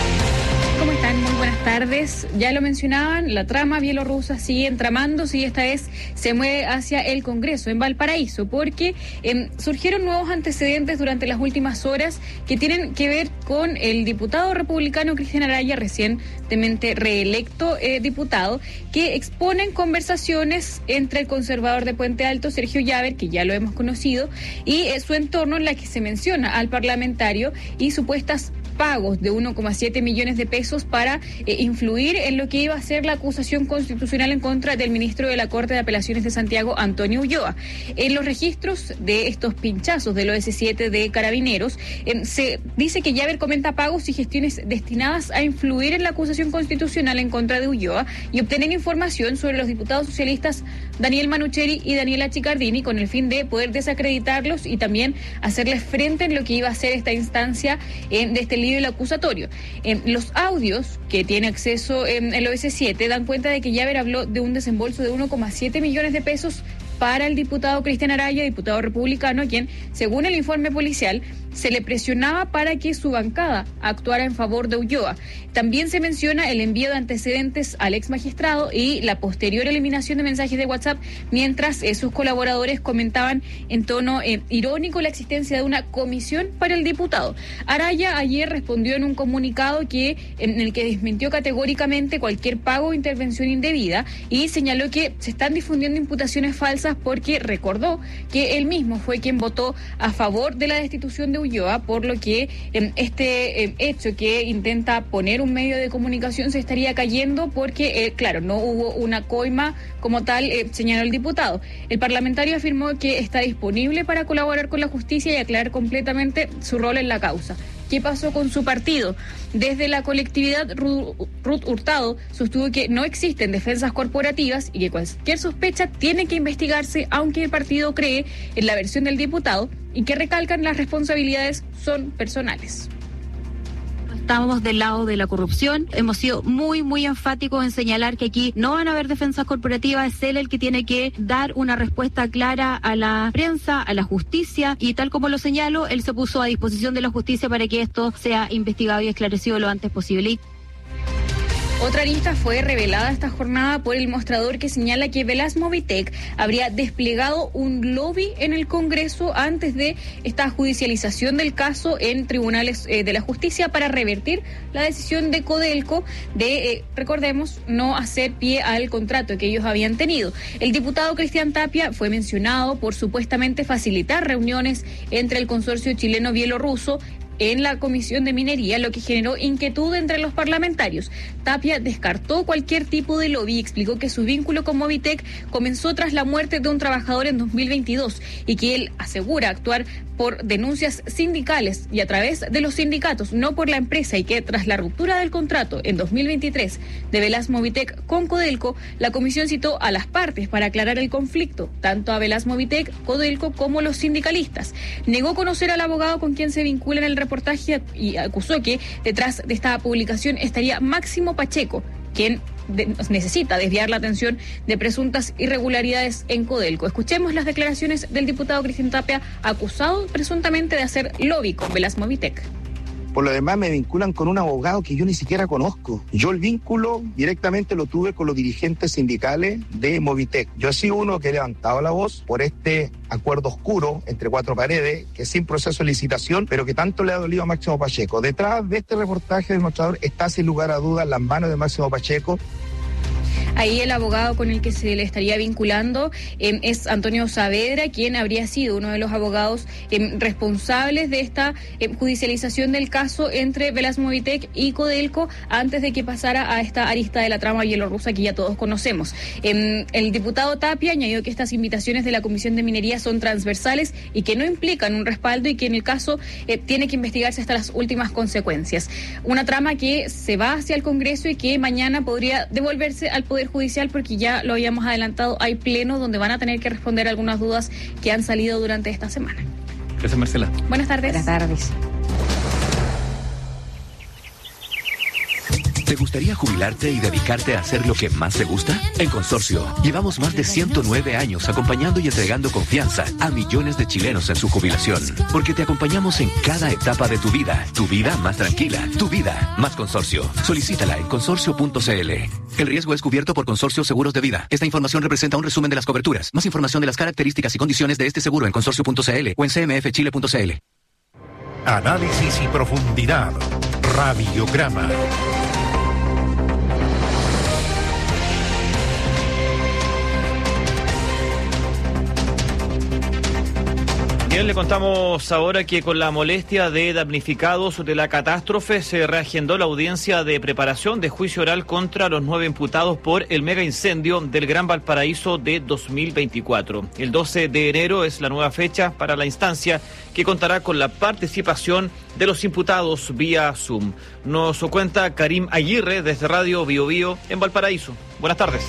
¿Cómo están? Muy buenas tardes. Ya lo mencionaban, la trama bielorrusa sigue entramándose y esta vez se mueve hacia el Congreso, en Valparaíso, porque eh, surgieron nuevos antecedentes durante las últimas horas que tienen que ver con el diputado republicano Cristian Araya, recientemente reelecto eh, diputado, que exponen conversaciones entre el conservador de Puente Alto, Sergio Llaver, que ya lo hemos conocido, y eh, su entorno, en la que se menciona al parlamentario y supuestas pagos de uno coma siete millones de pesos para eh, influir en lo que iba a ser la acusación constitucional en contra del ministro de la Corte de Apelaciones de Santiago, Antonio Ulloa. En los registros de estos pinchazos del O S siete de Carabineros, eh, se dice que Llaver comenta pagos y gestiones destinadas a influir en la acusación constitucional en contra de Ulloa y obtener información sobre los diputados socialistas Daniel Manucheri y Daniela Ciccardini con el fin de poder desacreditarlos y también hacerles frente en lo que iba a ser esta instancia eh, de este libro acusatorio. Eh, los audios que tiene acceso eh, el O S siete dan cuenta de que Llaver habló de un desembolso de uno coma siete millones de pesos para el diputado Cristian Araya, diputado republicano, a quien, según el informe policial, se le presionaba para que su bancada actuara en favor de Ulloa. También se menciona el envío de antecedentes al ex magistrado y la posterior eliminación de mensajes de WhatsApp, mientras eh, sus colaboradores comentaban en tono eh, irónico la existencia de una comisión para el diputado. Araya ayer respondió en un comunicado que en el que desmintió categóricamente cualquier pago o intervención indebida y señaló que se están difundiendo imputaciones falsas porque recordó que él mismo fue quien votó a favor de la destitución de Ulloa, por lo que eh, este eh, hecho que intenta poner un medio de comunicación se estaría cayendo porque, eh, claro, no hubo una coima como tal, eh, señaló el diputado. El parlamentario afirmó que está disponible para colaborar con la justicia y aclarar completamente su rol en la causa. ¿Qué pasó con su partido? Desde la colectividad, Ruth Hurtado sostuvo que no existen defensas corporativas y que cualquier sospecha tiene que investigarse, aunque el partido cree en la versión del diputado y que recalcan las responsabilidades son personales. Estamos del lado de la corrupción. Hemos sido muy, muy enfáticos en señalar que aquí no van a haber defensas corporativas. Es él el que tiene que dar una respuesta clara a la prensa, a la justicia, y tal como lo señalo, él se puso a disposición de la justicia para que esto sea investigado y esclarecido lo antes posible. Otra lista fue revelada esta jornada por el mostrador que señala que Velas Movitech habría desplegado un lobby en el Congreso antes de esta judicialización del caso en tribunales eh, de la justicia para revertir la decisión de Codelco de, eh, recordemos, no hacer pie al contrato que ellos habían tenido. El diputado Cristian Tapia fue mencionado por supuestamente facilitar reuniones entre el consorcio chileno-bielorruso en la Comisión de Minería, lo que generó inquietud entre los parlamentarios. Tapia descartó cualquier tipo de lobby y explicó que su vínculo con Movitech comenzó tras la muerte de un trabajador en dos mil veintidós y que él asegura actuar por denuncias sindicales y a través de los sindicatos, no por la empresa, y que tras la ruptura del contrato en dos mil veintitrés de Velas Movitech con Codelco, la comisión citó a las partes para aclarar el conflicto, tanto a Velas Movitech, Codelco como los sindicalistas. Negó conocer al abogado con quien se vincula en el reportaje y acusó que detrás de esta publicación estaría Máximo Pacheco, quien de, necesita desviar la atención de presuntas irregularidades en Codelco. Escuchemos las declaraciones del diputado Cristian Tapia, acusado presuntamente de hacer lobby con Velas Movitec. Por lo demás me vinculan con un abogado que yo ni siquiera conozco. Yo el vínculo directamente lo tuve con los dirigentes sindicales de Movitec. Yo he sido uno que he levantado la voz por este acuerdo oscuro entre cuatro paredes, que es sin proceso de licitación, pero que tanto le ha dolido a Máximo Pacheco. Detrás de este reportaje del mostrador está sin lugar a dudas las manos de Máximo Pacheco. Ahí el abogado con el que se le estaría vinculando eh, es Antonio Saavedra, quien habría sido uno de los abogados eh, responsables de esta eh, judicialización del caso entre Velas Movitec y Codelco antes de que pasara a esta arista de la trama bielorrusa que ya todos conocemos. Eh, el diputado Tapia añadió que estas invitaciones de la Comisión de Minería son transversales y que no implican un respaldo y que en el caso eh, tiene que investigarse hasta las últimas consecuencias. Una trama que se va hacia el Congreso y que mañana podría devolverse al Poder Judicial, porque ya lo habíamos adelantado, hay pleno donde van a tener que responder algunas dudas que han salido durante esta semana. Gracias, Marcela. Buenas tardes. Buenas tardes. ¿Te gustaría jubilarte y dedicarte a hacer lo que más te gusta? En Consorcio, llevamos más de ciento nueve años acompañando y entregando confianza a millones de chilenos en su jubilación. Porque te acompañamos en cada etapa de tu vida. Tu vida más tranquila. Tu vida más Consorcio. Solicítala en consorcio punto c l. El riesgo es cubierto por Consorcio Seguros de Vida. Esta información representa un resumen de las coberturas. Más información de las características y condiciones de este seguro en consorcio punto c l o en c m f chile punto c l. Análisis y profundidad. Radiograma. Bien, le contamos ahora que con la molestia de damnificados de la catástrofe se reagendó la audiencia de preparación de juicio oral contra los nueve imputados por el mega incendio del Gran Valparaíso de dos mil veinticuatro. El doce de enero es la nueva fecha para la instancia, que contará con la participación de los imputados vía Zoom. Nos cuenta Karim Aguirre desde Radio Bio Bio en Valparaíso. Buenas tardes.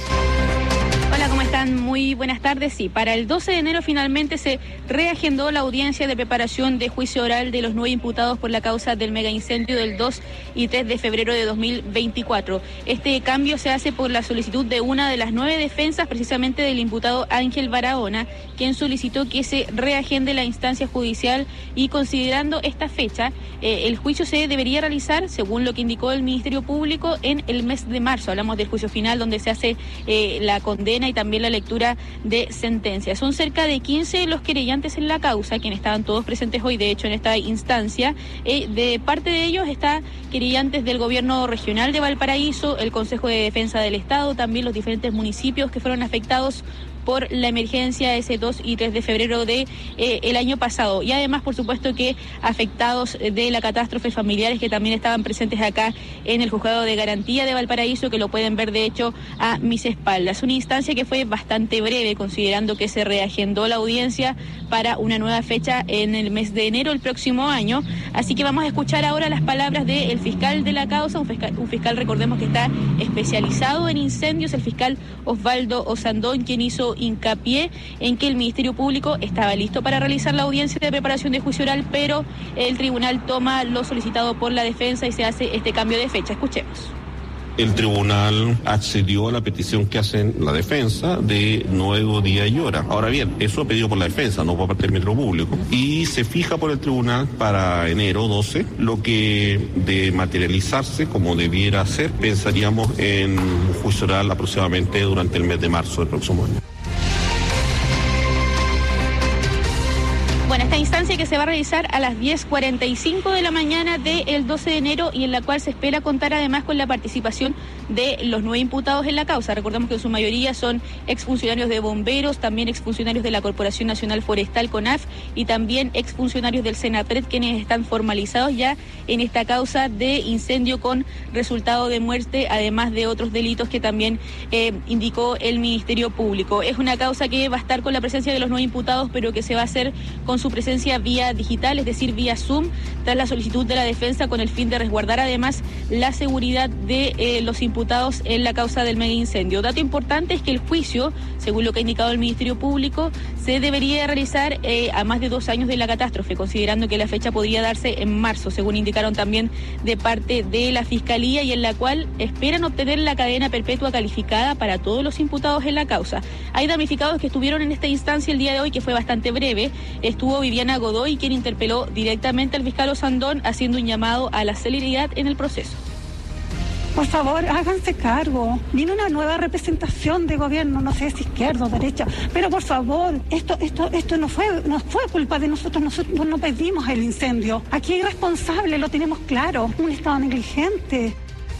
Hola, ¿cómo están? Muy buenas tardes. Sí, para el doce de enero finalmente se reagendó la audiencia de preparación de juicio oral de los nueve imputados por la causa del mega incendio del dos y tres de febrero de dos mil veinticuatro. Este cambio se hace por la solicitud de una de las nueve defensas, precisamente del imputado Ángel Barahona, quien solicitó que se reagende la instancia judicial y, considerando esta fecha, eh, el juicio se debería realizar, según lo que indicó el Ministerio Público, en el mes de marzo. Hablamos del juicio final, donde se hace eh, la condena y también la lectura de sentencia. Son cerca de quince los querellantes en la causa, quienes estaban todos presentes hoy, de hecho, en esta instancia. Eh, de parte de ellos está querellantes del gobierno regional de Valparaíso, el Consejo de Defensa del Estado, también los diferentes municipios que fueron afectados por la emergencia ese dos y tres de febrero de eh, el año pasado. Y además, por supuesto, que afectados de la catástrofe, familiares que también estaban presentes acá en el Juzgado de Garantía de Valparaíso, que lo pueden ver, de hecho, a mis espaldas. Una instancia que fue bastante breve, considerando que se reagendó la audiencia para una nueva fecha en el mes de enero, el próximo año. Así que vamos a escuchar ahora las palabras del fiscal de la causa, un fiscal, un fiscal, recordemos, que está especializado en incendios, el fiscal Osvaldo Osandón, quien hizo hincapié en que el Ministerio Público estaba listo para realizar la audiencia de preparación de juicio oral, pero el tribunal toma lo solicitado por la defensa y se hace este cambio de fecha. Escuchemos. El tribunal accedió a la petición que hace la defensa de nuevo día y hora. Ahora bien, eso es pedido por la defensa, no por parte del Ministerio Público. Y se fija por el tribunal para enero doce, lo que de materializarse como debiera ser, pensaríamos en un juicio oral aproximadamente durante el mes de marzo del próximo año. Bueno, esta instancia que se va a realizar a las diez cuarenta y cinco de la mañana del doce de enero y en la cual se espera contar además con la participación de los nueve imputados en la causa. Recordemos que en su mayoría son exfuncionarios de bomberos, también exfuncionarios de la Corporación Nacional Forestal, CONAF, y también exfuncionarios del SENAPRED, quienes están formalizados ya en esta causa de incendio con resultado de muerte, además de otros delitos que también eh, indicó el Ministerio Público. Es una causa que va a estar con la presencia de los nueve imputados, pero que se va a hacer con su presencia vía digital, es decir, vía Zoom, tras la solicitud de la defensa con el fin de resguardar además la seguridad de eh, los imputados en la causa del mega incendio. Dato importante es que el juicio, según lo que ha indicado el Ministerio Público, se debería realizar eh, a más de dos años de la catástrofe, considerando que la fecha podría darse en marzo, según indicaron también de parte de la Fiscalía, y en la cual esperan obtener la cadena perpetua calificada para todos los imputados en la causa. Hay damnificados que estuvieron en esta instancia el día de hoy, que fue bastante breve. Estuvo Viviana Godoy, quien interpeló directamente al fiscal Osandón, haciendo un llamado a la celeridad en el proceso. Por favor, háganse cargo. Viene una nueva representación de gobierno, no sé si izquierda o derecha, pero por favor, esto, esto, esto no fue, no fue culpa de nosotros, nosotros no pedimos el incendio. Aquí hay responsables, lo tenemos claro, un Estado negligente.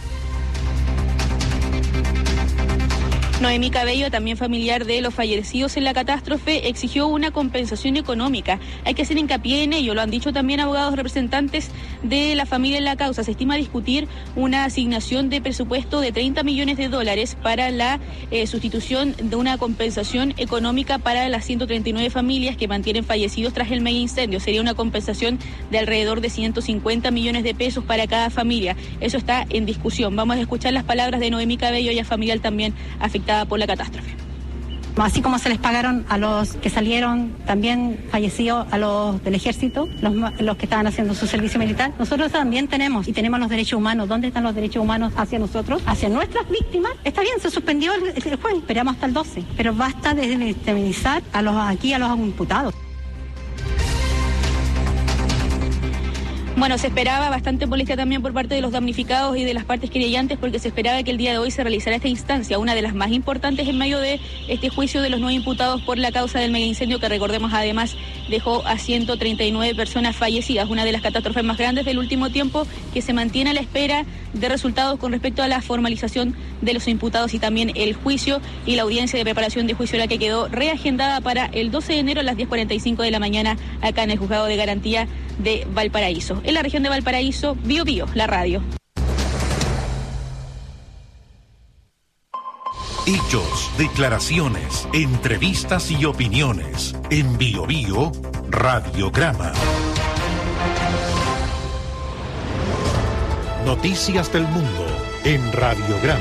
Noemí Cabello, también familiar de los fallecidos en la catástrofe, exigió una compensación económica. Hay que hacer hincapié en ello, lo han dicho también abogados representantes de la familia en la causa. Se estima discutir una asignación de presupuesto de treinta millones de dólares para la eh, sustitución de una compensación económica para las ciento treinta y nueve familias que mantienen fallecidos tras el mega incendio. Sería una compensación de alrededor de ciento cincuenta millones de pesos para cada familia. Eso está en discusión. Vamos a escuchar las palabras de Noemí Cabello, ella familiar también afectada por la catástrofe. Así como se les pagaron a los que salieron también fallecidos, a los del ejército, los, los que estaban haciendo su servicio militar, nosotros también tenemos, y tenemos los derechos humanos. ¿Dónde están los derechos humanos hacia nosotros, hacia nuestras víctimas? Está bien, se suspendió el, el jueves, esperamos hasta el doce, pero basta de indemnizar a los aquí a los imputados. Bueno, se esperaba bastante molestia también por parte de los damnificados y de las partes querellantes, porque se esperaba que el día de hoy se realizara esta instancia, una de las más importantes en medio de este juicio de los nueve imputados por la causa del mega incendio, que recordemos además dejó a ciento treinta y nueve personas fallecidas, una de las catástrofes más grandes del último tiempo, que se mantiene a la espera de resultados con respecto a la formalización de los imputados y también el juicio y la audiencia de preparación de juicio, la que quedó reagendada para el doce de enero a las diez cuarenta y cinco de la mañana acá en el Juzgado de Garantía de Valparaíso. En la región de Valparaíso, Bio Bio, la radio. Hechos, declaraciones, entrevistas y opiniones. En Bio Bio, Radiograma. Noticias del mundo en Radiograma.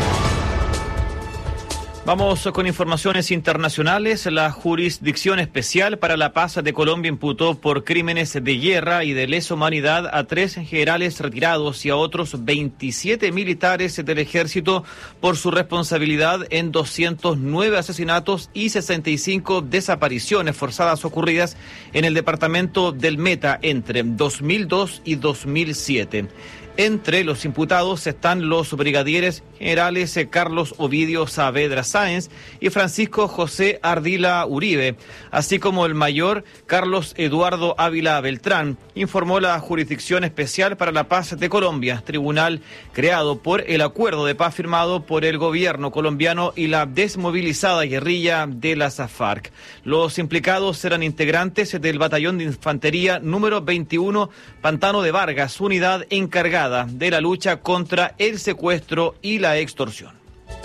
Vamos con informaciones internacionales. La Jurisdicción Especial para la Paz de Colombia imputó por crímenes de guerra y de lesa humanidad a tres generales retirados y a otros veintisiete militares del ejército por su responsabilidad en doscientos nueve asesinatos y sesenta y cinco desapariciones forzadas ocurridas en el departamento del Meta entre dos mil dos y dos mil siete. Entre los imputados están los brigadieres generales Carlos Ovidio Saavedra Sáenz y Francisco José Ardila Uribe, así como el mayor Carlos Eduardo Ávila Beltrán, informó la Jurisdicción Especial para la Paz de Colombia, tribunal creado por el acuerdo de paz firmado por el gobierno colombiano y la desmovilizada guerrilla de las FARC. Los implicados eran integrantes del Batallón de Infantería número veintiuno Pantano de Vargas, unidad encargada de la lucha contra el secuestro y la extorsión.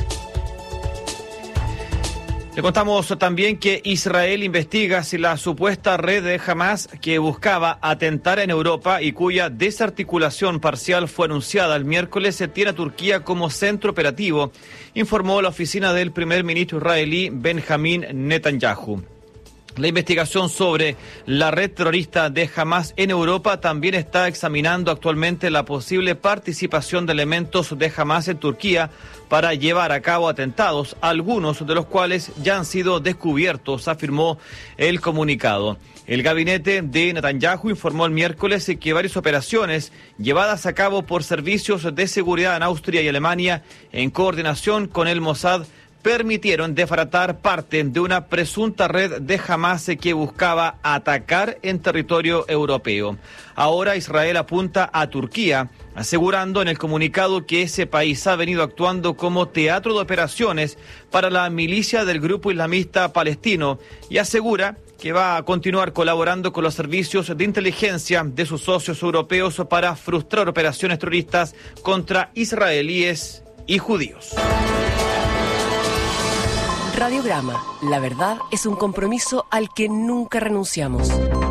Le contamos también que Israel investiga si la supuesta red de Hamas que buscaba atentar en Europa y cuya desarticulación parcial fue anunciada el miércoles tiene a Turquía como centro operativo, informó la oficina del primer ministro israelí Benjamín Netanyahu. La investigación sobre la red terrorista de Hamas en Europa también está examinando actualmente la posible participación de elementos de Hamas en Turquía para llevar a cabo atentados, algunos de los cuales ya han sido descubiertos, afirmó el comunicado. El gabinete de Netanyahu informó el miércoles que varias operaciones llevadas a cabo por servicios de seguridad en Austria y Alemania en coordinación con el Mossad permitieron desbaratar parte de una presunta red de Hamas que buscaba atacar en territorio europeo. Ahora Israel apunta a Turquía, asegurando en el comunicado que ese país ha venido actuando como teatro de operaciones para la milicia del grupo islamista palestino y asegura que va a continuar colaborando con los servicios de inteligencia de sus socios europeos para frustrar operaciones terroristas contra israelíes y judíos. Radiograma, la verdad es un compromiso al que nunca renunciamos.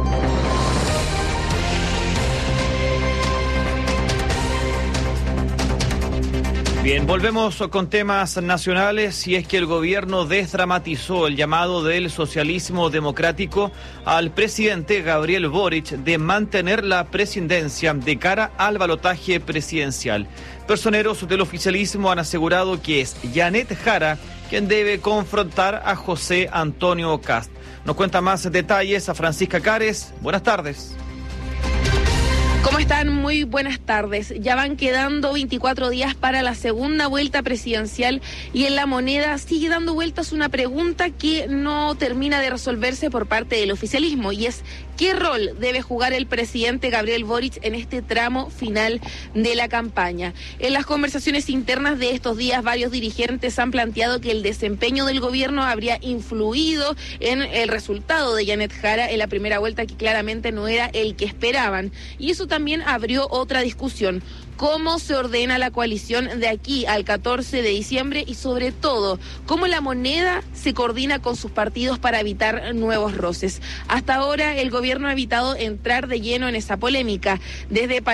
Bien, volvemos con temas nacionales y es que el gobierno desdramatizó el llamado del socialismo democrático al presidente Gabriel Boric de mantener la presidencia de cara al balotaje presidencial. Personeros del oficialismo han asegurado que es Janet Jara quien debe confrontar a José Antonio Kast. Nos cuenta más detalles a Francisca Cares. Buenas tardes. ¿Cómo están? Muy buenas tardes. Ya van quedando veinticuatro días para la segunda vuelta presidencial y en La Moneda sigue dando vueltas una pregunta que no termina de resolverse por parte del oficialismo y es ¿qué rol debe jugar el presidente Gabriel Boric en este tramo final de la campaña? En las conversaciones internas de estos días, varios dirigentes han planteado que el desempeño del gobierno habría influido en el resultado de Janet Jara en la primera vuelta, que claramente no era el que esperaban. Y eso también abrió otra discusión. ¿Cómo se ordena la coalición de aquí al catorce de diciembre? Y sobre todo, ¿cómo La Moneda se coordina con sus partidos para evitar nuevos roces? Hasta ahora el gobierno ha evitado entrar de lleno en esa polémica. Desde